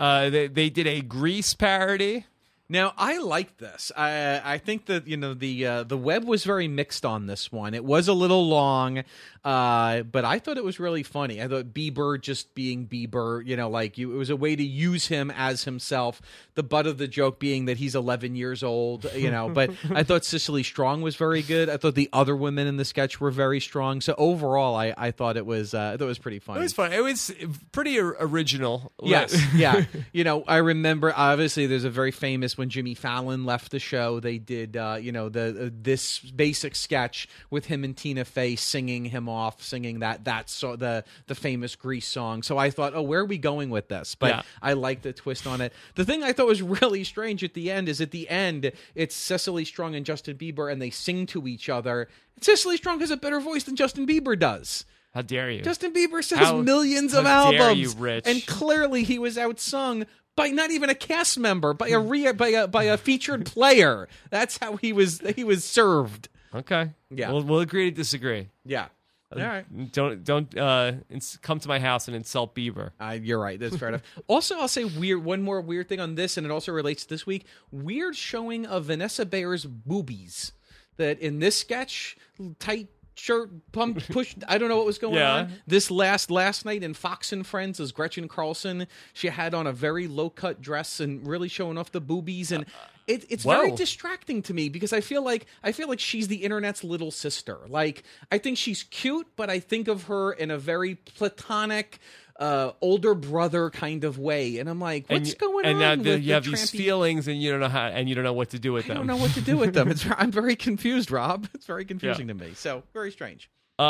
They did a Grease parody. Now, I like this. I think that the web was very mixed on this one. It was a little long, but I thought it was really funny. I thought Bieber just being Bieber, it was a way to use him as himself. The butt of the joke being that he's 11 years old, But I thought Cicely Strong was very good. I thought the other women in the sketch were very strong. So overall, I thought it was pretty funny. It was fun. It was pretty original. Yes, yeah. I remember obviously there's a very famous when Jimmy Fallon left the show. They did this basic sketch with him and Tina Fey singing him off, singing the famous Grease song. So I thought, oh, where are we going with this? But yeah. I like the twist on it. The thing I thought was really strange at the end it's Cicely Strong and Justin Bieber, and they sing to each other. Cicely Strong has a better voice than Justin Bieber does. How dare you? Justin Bieber sells millions of albums. How dare you, Rich? And clearly he was outsung by not even a cast member, by a featured player. That's how he was served. Okay. Yeah. We'll agree to disagree. Yeah. All right. Don't come to my house and insult Bieber. You're right. That's fair enough. Also, I'll say one more weird thing on this, and it also relates to this week. Weird showing of Vanessa Bayer's boobies. That in this sketch, tight shirt, pump, push. I don't know what was going on. This last night in Fox and Friends as Gretchen Carlson, she had on a very low cut dress and really showing off the boobies, and it's very distracting to me because I feel like she's the internet's little sister. Like, I think she's cute, but I think of her in a very platonic, older brother kind of way, and I'm like, what's going on? And now you have trampy... these feelings, and you don't know what to do with them. I don't know what to do with them. I'm very confused, Rob. It's very confusing to me. So very strange.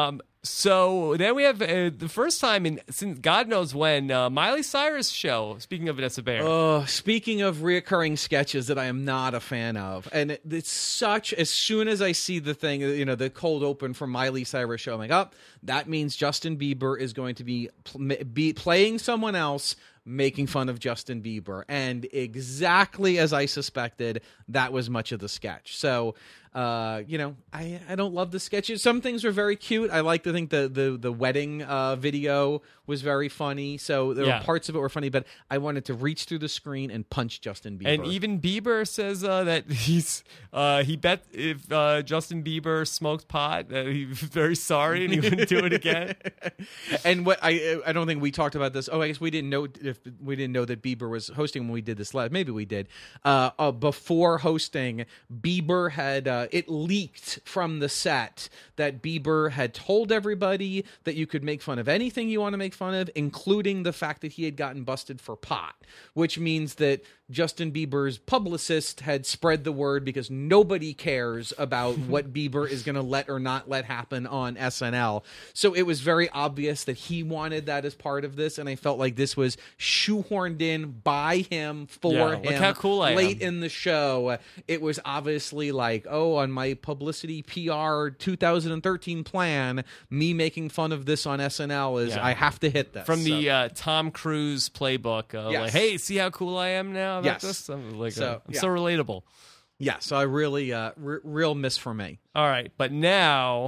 So then we have the first time since God knows when, Miley Cyrus show. Speaking of Vanessa Bayer. Speaking of reoccurring sketches that I am not a fan of, and it's such. As soon as I see the thing, the cold open for Miley Cyrus show, I'm like, that means Justin Bieber is going to be playing someone else, making fun of Justin Bieber, and exactly as I suspected, that was much of the sketch. So. I don't love the sketches. Some things are very cute. I like to think the wedding video was very funny. So there were parts of it were funny, but I wanted to reach through the screen and punch Justin Bieber. And even Bieber says that he bet if Justin Bieber smoked pot, he was very sorry and he wouldn't do it again. And what I don't think we talked about this. I guess we didn't know that Bieber was hosting when we did this live. Maybe we did. Before hosting, Bieber had. It leaked from the set that Bieber had told everybody that you could make fun of anything you want to make fun of, including the fact that he had gotten busted for pot, which means that Justin Bieber's publicist had spread the word because nobody cares about what Bieber is going to let or not let happen on SNL. So it was very obvious that he wanted that as part of this, and I felt like this was shoehorned in by him for him. Look how cool I late am. In the show. It was obviously like, on my publicity PR 2013 plan, me making fun of this on SNL is I have to hit this. From the Tom Cruise playbook. Like, hey, see how cool I am now about this? I'm like, I'm so relatable. Yeah, so I really, real miss for me. All right, but now,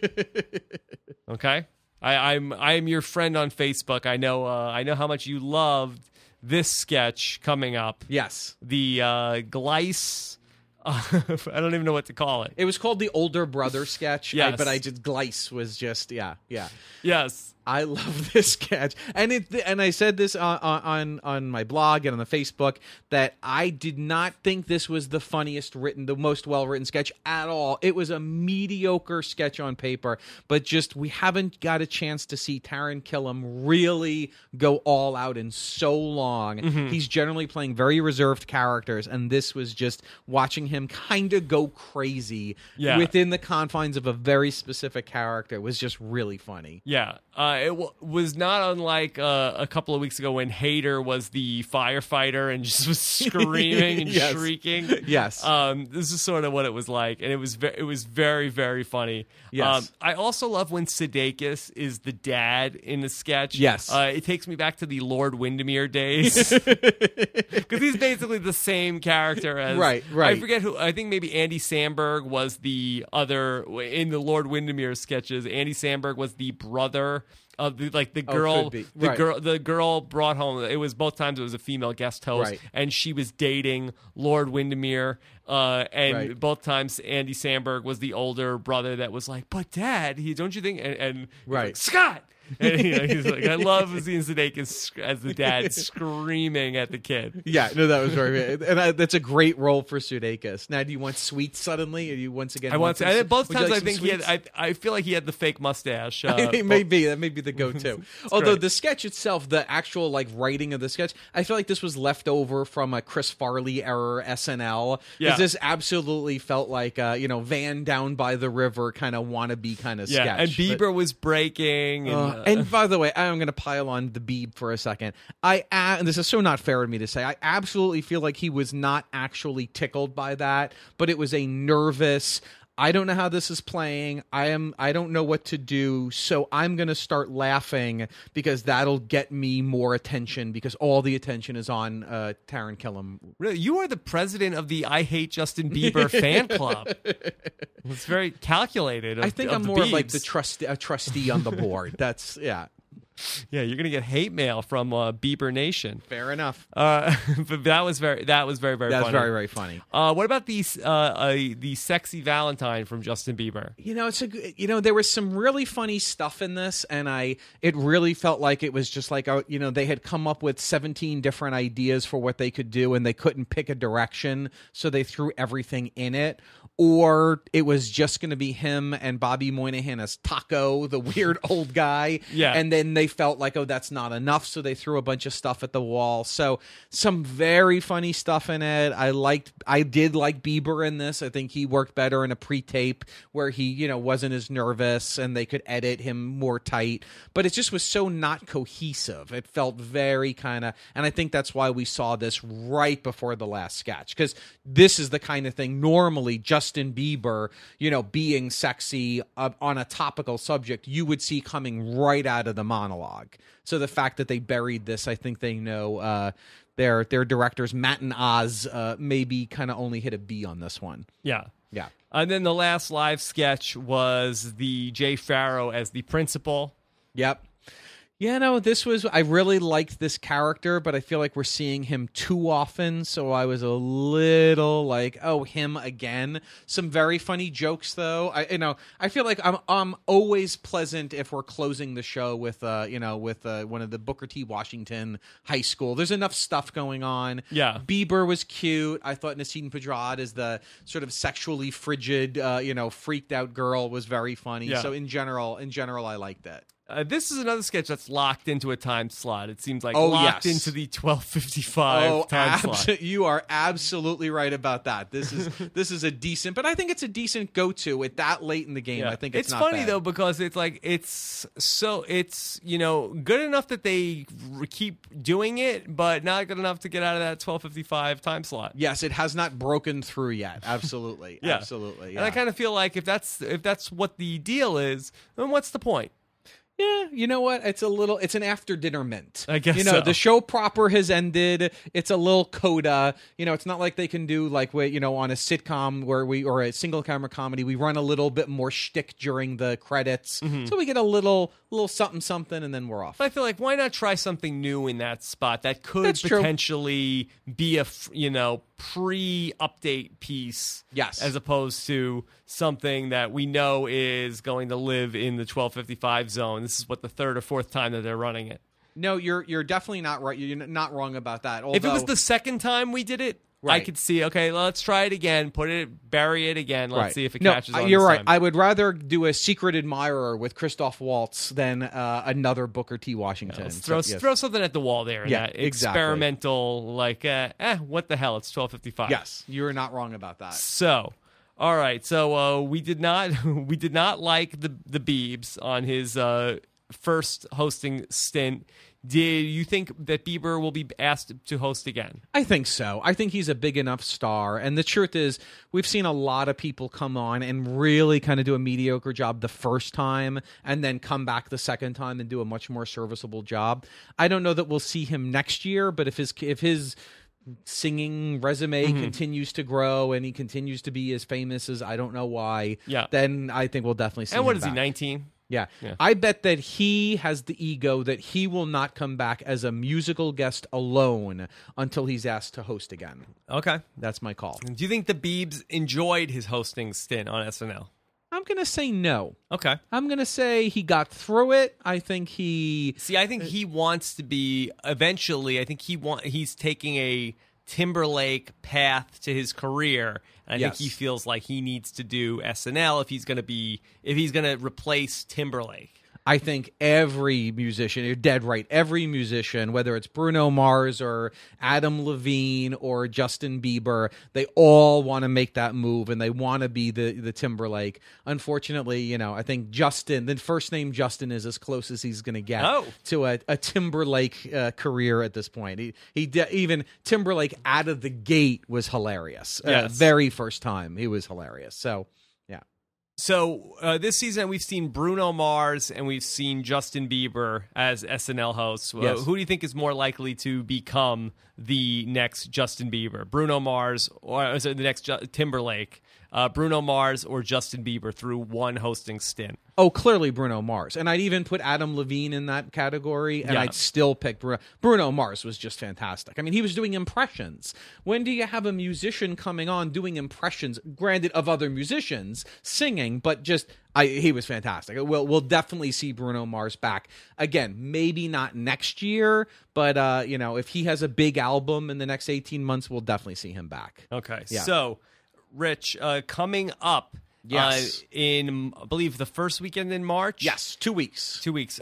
okay, I'm your friend on Facebook. I know how much you loved this sketch coming up. Yes, the Gleiss. I don't even know what to call it. It was called the Older Brother sketch. Yes. But Gleiss was just Yes. I love this sketch, and I said this on my blog and on the Facebook that I did not think this was the the most well written sketch at all. It was a mediocre sketch on paper, but just we haven't got a chance to see Taran Killam really go all out in so long. Mm-hmm. He's generally playing very reserved characters, and this was just watching him kind of go crazy within the confines of a very specific character. It was just really funny. Yeah. It was not unlike a couple of weeks ago when Hader was the firefighter and just was screaming and shrieking. Yes. This is sort of what it was like, and it was very, very funny. Yes. I also love when Sudeikis is the dad in the sketch. Yes. It takes me back to the Lord Windermere days because he's basically the same character as right. I forget who. I think maybe Andy Samberg was the other in the Lord Windermere sketches. Andy Samberg was the brother the girl, could be. the Right. girl, the girl brought home. It was both times. It was a female guest host, Right. and she was dating Lord Windermere. And Right. both times Andy Samberg was the older brother that was like, "But Dad, don't you think?" And he's Right. like, Scott. And he's like, I love seeing Sudeikis as the dad screaming at the kid. Yeah, no, that was very good. And that's a great role for Sudeikis. Now, do you want sweets suddenly? Or do you once again I want to. some- And both would you times like I some think he sweets? had. I feel like he had the fake mustache. It may be that may be the go-to. Although great. the sketch itself, the actual like writing of the sketch, I feel like this was left over from a Chris Farley era SNL. Yeah. This absolutely felt like Van Down by the River kind of wannabe kind of sketch. and Bieber was breaking. And by the way, I'm going to pile on the Beeb for a second. And this is so not fair of me to say. I absolutely feel like he was not actually tickled by that, but it was a nervous. I don't know how this is playing. I don't know what to do, so I'm going to start laughing because that'll get me more attention because all the attention is on Taran Killam. Really, you are the president of the I Hate Justin Bieber fan club. It's very calculated. I think of I'm the more of like the Biebs. trustee on the board. That's Yeah, you're gonna get hate mail from Bieber Nation. fair enough. But that was very That's funny. very, very funny. What about the sexy Valentine from Justin Bieber? There was some really funny stuff in this, and it really felt like it was just like they had come up with 17 different ideas for what they could do, and they couldn't pick a direction, so they threw everything in it. Or it was just going to be him and Bobby Moynihan as Taco, the weird old guy. Yeah. And then they felt like, that's not enough, so they threw a bunch of stuff at the wall. So some very funny stuff in it. I did like Bieber in this. I think he worked better in a pre-tape where he, wasn't as nervous and they could edit him more tight. But it just was so not cohesive. It felt very kind of, and I think that's why we saw this right before the last sketch, because this is the kind of thing normally Justin Bieber, being sexy on a topical subject, you would see coming right out of the monologue. So the fact that they buried this, I think they know their directors, Matt and Oz, maybe kind of only hit a B on this one. Yeah. Yeah. And then the last live sketch was the Jay Farrow as the principal. Yep. I really liked this character, but I feel like we're seeing him too often, so I was a little like, oh, him again. Some very funny jokes, though. I feel like I'm always pleasant if we're closing the show with one of the Booker T. Washington High School. There's enough stuff going on. Yeah. Bieber was cute. I thought Nassim Pedrad as the sort of sexually frigid, freaked out girl was very funny. Yeah. So in general, I liked it. This is another sketch that's locked into a time slot. It seems like yes. into the 12:55 time slot. You are absolutely right about that. This is a decent, but I think it's a decent go-to at that late in the game. Yeah. I think it's not funny bad. though because it's good enough that they keep doing it, but not good enough to get out of that 12:55 time slot. Yes, it has not broken through yet. Absolutely, Yeah. absolutely. Yeah. And I kind of feel like if that's what the deal is, then what's the point? Yeah, you know what? It's an after dinner mint. I guess so. The show proper has ended. It's a little coda. It's not like they can do like on a sitcom or a single camera comedy, we run a little bit more shtick during the credits. Mm-hmm. So we get a little something and then we're off. But I feel like why not try something new in that spot that could That's true. potentially be a pre-update piece, Yes. as opposed to something that we know is going to live in the 12:55 zone. This is the third or fourth time that they're running it. No, you're definitely not right. You're not wrong about that. Although, If it was the second time we did it, I Right. could see, okay, let's try it again, bury it again, let's right. see if it No, catches on you're this right. time. I would rather do a Secret Admirer with Christoph Waltz than another Booker T. Washington. Let's So, throw, yes. throw something at the wall there. in Yeah, that exactly. experimental, what the hell? It's 12:55. Yes, you're not wrong about that. So, all right. So we did not like the Biebs on his first hosting stint. Did you think that Bieber will be asked to host again? I think so. I think he's a big enough star. And the truth is, we've seen a lot of people come on and really kind of do a mediocre job the first time and then come back the second time and do a much more serviceable job. I don't know that we'll see him next year, but if his singing resume continues to grow and he continues to be as famous as I don't know why, Yeah. then I think we'll definitely see him And what is he, back. 19? Yeah. Yeah. I bet that he has the ego that he will not come back as a musical guest alone until he's asked to host again. Okay. That's my call. Do you think the Biebs enjoyed his hosting stint on SNL? I'm going to say no. Okay. I'm going to say he got through it. I think he... See, I think he wants to be eventually. I think he's taking a Timberlake path to his career, and I Yes. think he feels like he needs to do SNL if he's going to replace Timberlake. I think every musician, you're dead right, every musician, whether it's Bruno Mars or Adam Levine or Justin Bieber, they all want to make that move and they want to be the Timberlake. Unfortunately, I think Justin, the first name Justin is as close as he's going to get to a Timberlake career at this point. Even Timberlake out of the gate was hilarious. Yes. Very first time, he was hilarious. So, yeah. So this season we've seen Bruno Mars and we've seen Justin Bieber as SNL hosts. Yes. Who do you think is more likely to become the next Justin Bieber? Bruno Mars or the next Timberlake? Bruno Mars or Justin Bieber through one hosting stint? Oh, clearly Bruno Mars. And I'd even put Adam Levine in that category, and Yeah. I'd still pick Bruno. Bruno Mars was just fantastic. I mean, he was doing impressions. When do you have a musician coming on doing impressions, granted of other musicians, singing, but just... he was fantastic. We'll definitely see Bruno Mars back. Again, maybe not next year, but if he has a big album in the next 18 months, we'll definitely see him back. Okay, Yeah. So, Rich, coming up Yes. in, I believe, the first weekend in March? Yes, 2 weeks. 2 weeks.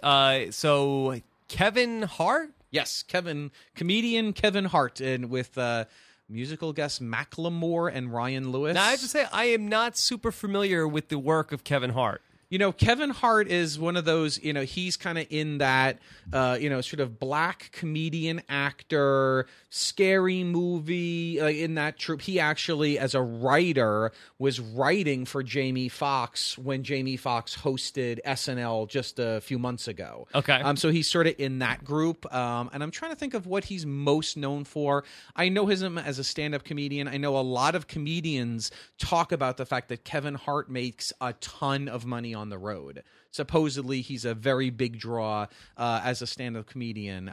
So, Kevin Hart? Yes, comedian Kevin Hart, and with musical guests Macklemore and Ryan Lewis. Now, I have to say, I am not super familiar with the work of Kevin Hart. Kevin Hart is one of those, he's kind of in that, sort of black comedian actor, scary movie, in that troupe. He actually, as a writer, was writing for Jamie Foxx when Jamie Foxx hosted SNL just a few months ago. Okay. So he's sort of in that group. And I'm trying to think of what he's most known for. I know him as a stand-up comedian. I know a lot of comedians talk about the fact that Kevin Hart makes a ton of money on the road. Supposedly, he's a very big draw as a stand-up comedian.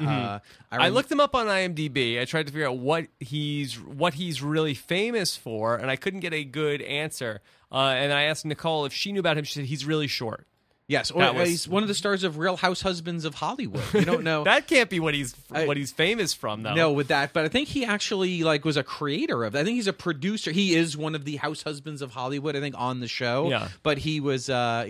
I looked him up on IMDb. I tried to figure out what he's really famous for, and I couldn't get a good answer. And I asked Nicole if she knew about him. She said he's really short. Yes, or he's one of the stars of Real Housewives of Hollywood. You don't know. That can't be what he's famous from, though. No, with that, but I think he actually was a creator of. I think he's a producer. He is one of the Housewives of Hollywood. I think on the show. Yeah, but he was. Sounds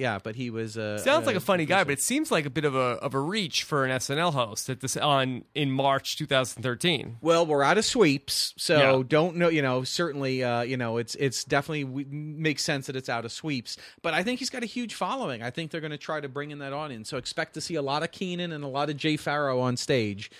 like a funny guy, but it seems like a bit of a reach for an SNL host in March 2013. Well, we're out of sweeps, so Yeah. don't know. Certainly, it's definitely makes sense that it's out of sweeps. But I think he's got a huge following. I think they're going to try to bring in that audience. So expect to see a lot of Keenan and a lot of Jay Farrow on stage.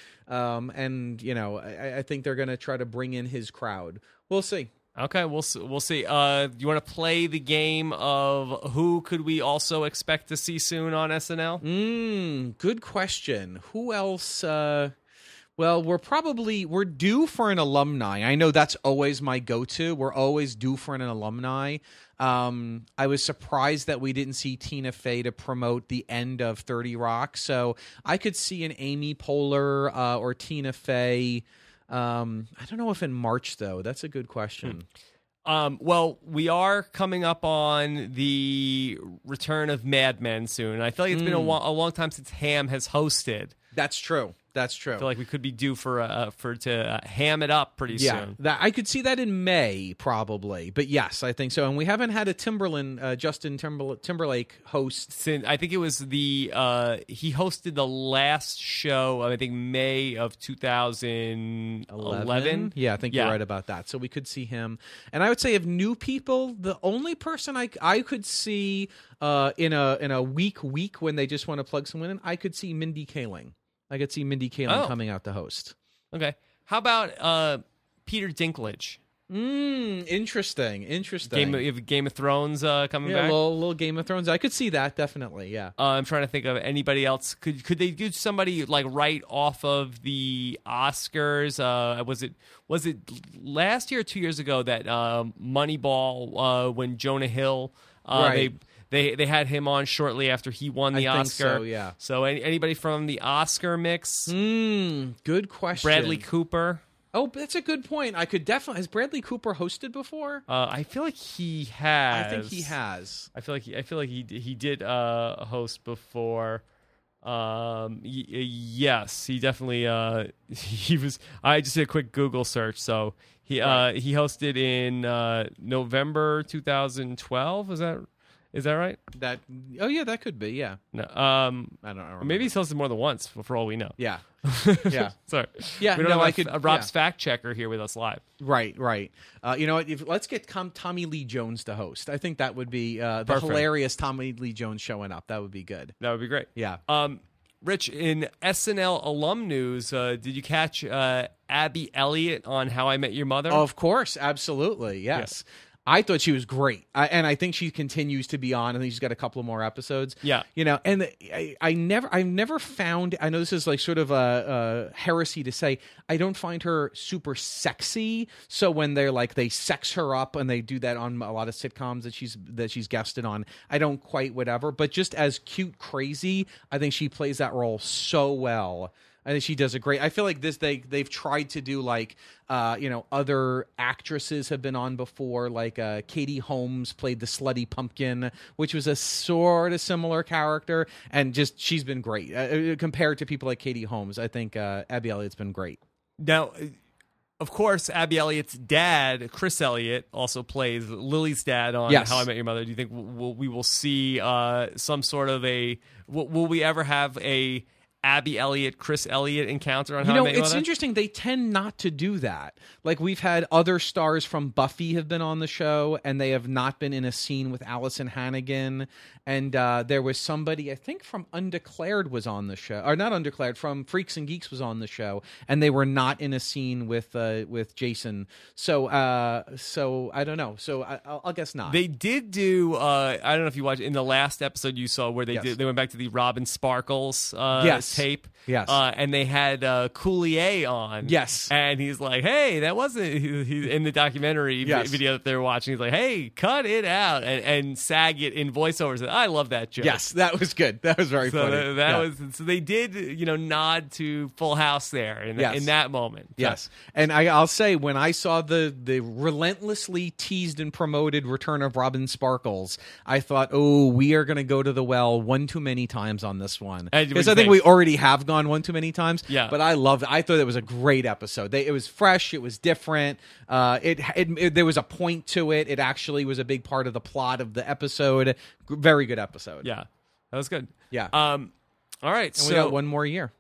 I think they're going to try to bring in his crowd. We'll see. Okay, we'll see. You want to play the game of who could we also expect to see soon on SNL? Good question. Who else? Well, we're due for an alumni. I know that's always my go-to. We're always due for an alumni. I was surprised that we didn't see Tina Fey to promote the end of 30 Rock. So I could see an Amy Poehler or Tina Fey. I don't know if in March, though. That's a good question. Well, we are coming up on the return of Mad Men soon. I feel like it's been a long time since Ham has hosted. That's true. I feel like we could be due for to ham it up pretty soon. Yeah, I could see that in May probably, but yes, I think so. And we haven't had a Justin Timberlake host since I think it was he hosted the last show. I think May of 2011. Yeah, I think you're right about that. So we could see him. And I would say of new people, the only person I could see in a week when they just want to plug someone in, I could see Mindy Kaling. I could see Mindy Kaling coming out to host. Okay. How about Peter Dinklage? Interesting. Game of Thrones coming back? Yeah, a little Game of Thrones. I could see that, definitely, yeah. I'm trying to think of anybody else. Could they do somebody like right off of the Oscars? Was it last year or 2 years ago that Moneyball, when Jonah Hill, right. they had him on shortly after he won the I think Oscar. so, yeah. So anybody from the Oscar mix? Good question. Bradley Cooper. Oh, that's a good point. I could definitely. Has Bradley Cooper hosted before? I feel like he has. I think he has. I feel like he did host before. Yes, he definitely he was. I just did a quick Google search, so he hosted in November 2012. Is that right? That could be. Yeah. No, I don't remember. maybe he's hosted more than once, for all we know. Yeah. Yeah. Sorry. Yeah, we don't no, have I could- Rob's yeah. fact checker here with us live. Right. You know what? Let's get Tommy Lee Jones to host. I think that would be the Perfect. hilarious Tommy Lee Jones showing up. That would be good. That would be great. Yeah. Rich, in SNL alum news, did you catch Abby Elliott on How I Met Your Mother? Of course, absolutely, yes. I thought she was great, and I think she continues to be on. I think she's got a couple of more episodes. Yeah. you know, and I've never found. I know this is like sort of a heresy to say. I don't find her super sexy. So when they sex her up, and they do that on a lot of sitcoms that she's guested on, I don't quite whatever. But just as cute, crazy, I think she plays that role so well. I think she does a great. I feel like they've tried to do like other actresses have been on before, like Katie Holmes played the slutty pumpkin, which was a sort of similar character, and just she's been great compared to people like Katie Holmes. I think Abby Elliott's been great. Now, of course, Abby Elliott's dad, Chris Elliott, also plays Lily's dad on Yes. How I Met Your Mother. Do you think we will see some sort of will we ever have a Abby Elliott, Chris Elliott encounter on How I Met Your It's Mother? interesting. They tend not to do that. Like, we've had other stars from Buffy have been on the show, and they have not been in a scene with Allison Hannigan. And there was somebody, I think, from Undeclared was on the show, or not Undeclared, from Freaks and Geeks was on the show, and they were not in a scene with Jason. So I don't know. So I'll guess not. They did do. I don't know if you watched in the last episode you saw where they Yes. they went back to the Robin Sparkles Yes. tape. Yes. And they had Coulier on. Yes. And he's like, "Hey, that wasn't." He in the documentary Yes. video that they were watching. He's like, "Hey, cut it out." And Saget in voiceover said, "I love that joke." Yes, that was good. That was very So funny. that Yeah. was so they did nod to Full House there in Yes. that moment. So- Yes, and I'll say when I saw the relentlessly teased and promoted return of Robin Sparkles, I thought, oh, we are going to go to the well one too many times on this one, And what because do I you think think? we already have gone one too many times. Yeah. but I loved it. I thought it was a great episode. It was fresh. It was different. There was a point to it. It actually was a big part of the plot of the episode. Very good episode. Yeah, that was good. Yeah. All right, And so we got one more year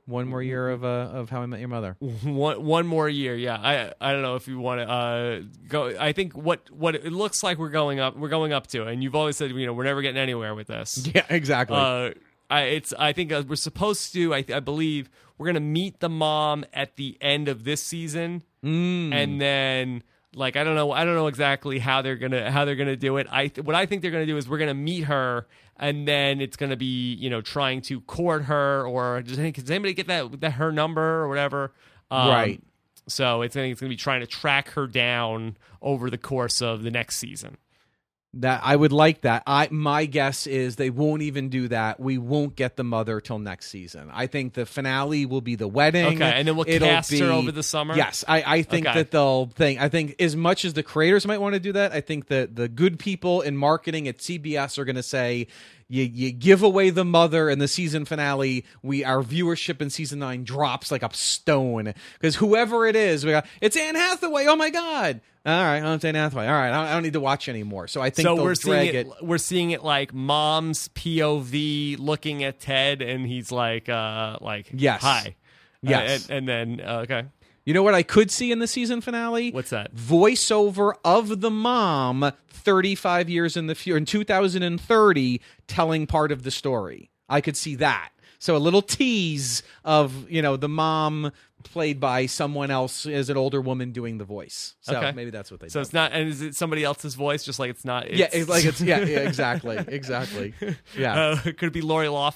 of How I Met Your Mother. one more year. Yeah, I don't know if you want to go. I think what it looks like we're going up to, and you've always said we're never getting anywhere with this. Yeah, exactly. I think we're supposed to. I believe we're gonna meet the mom at the end of this season, and then I don't know exactly how they're gonna do it. What I think they're gonna do is we're gonna meet her, and then it's gonna be trying to court her, or does anybody get that her number or whatever? Right. So I think it's gonna be trying to track her down over the course of the next season. That I would like that. My guess is they won't even do that. We won't get the mother till next season. I think the finale will be the wedding. Okay, and then we'll It'll cast her be- over the summer? Yes, I think Okay. that they'll think. I think as much as the creators might want to do that, I think that the good people in marketing at CBS are going to say, You give away the mother in the season finale, our viewership in season 9 drops like a stone, because whoever it is, it's Anne Hathaway. Oh my god! All right, it's Anne Hathaway. All right, I don't need to watch anymore. So I think they'll we're drag seeing it. We're seeing it like mom's POV looking at Ted, and he's like Yes. hi, Yes. and then okay, You know what I could see in the season finale? what's that? Voiceover of the mom 35 years in the future, in 2030, telling part of the story. I could see that. So a little tease of, the mom played by someone else as an older woman doing the voice. So Okay. maybe that's what they do. So it's not, and is it somebody else's voice? Just like it's not. Yeah, exactly. Yeah, exactly. Yeah. Could it be Lori Loughlin?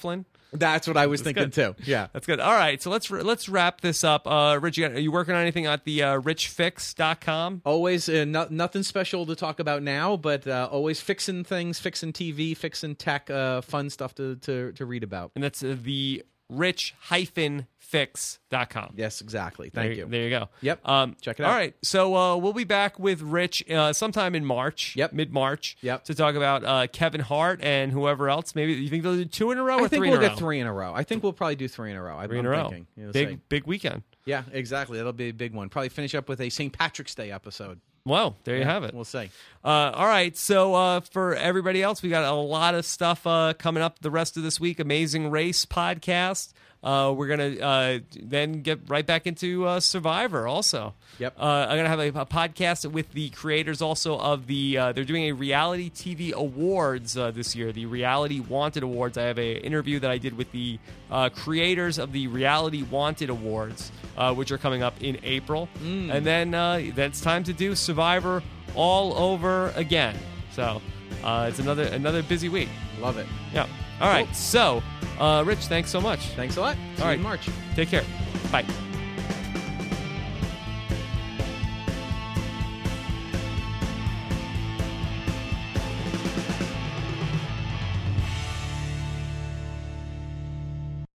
That's what I was thinking too. Yeah. That's good. All right, so let's wrap this up. Rich, are you working on anything at the richfix.com? Always nothing special to talk about now, but always fixing things, fixing TV, fixing tech, fun stuff to read about. And that's the rich-fix.com. Yes, exactly. Thank you. There you go. Yep. Check it out. All right. So we'll be back with Rich sometime in March. Yep. Mid-March. Yep. To talk about Kevin Hart and whoever else. Maybe you think they'll do 2 in a row or 3 in a row? I think we'll get 3 in a row. I think we'll probably do 3 in a row. 3 in a row. Thinking, Big weekend. Yeah, exactly. That'll be a big one. Probably finish up with a St. Patrick's Day episode. Well, there you have it. We'll see. All right. So for everybody else, we got a lot of stuff coming up the rest of this week. Amazing Race podcast. We're going to then get right back into Survivor also. Yep. I'm going to have a podcast with the creators also of the they're doing a reality TV awards this year, the Reality Wanted Awards. I have an interview that I did with the creators of the Reality Wanted Awards, which are coming up in April. And then it's time to do Survivor all over again. So it's another busy week. Love it. Yeah. All right. So, Rich, thanks so much. Thanks a lot. See you in March. Take care. Bye.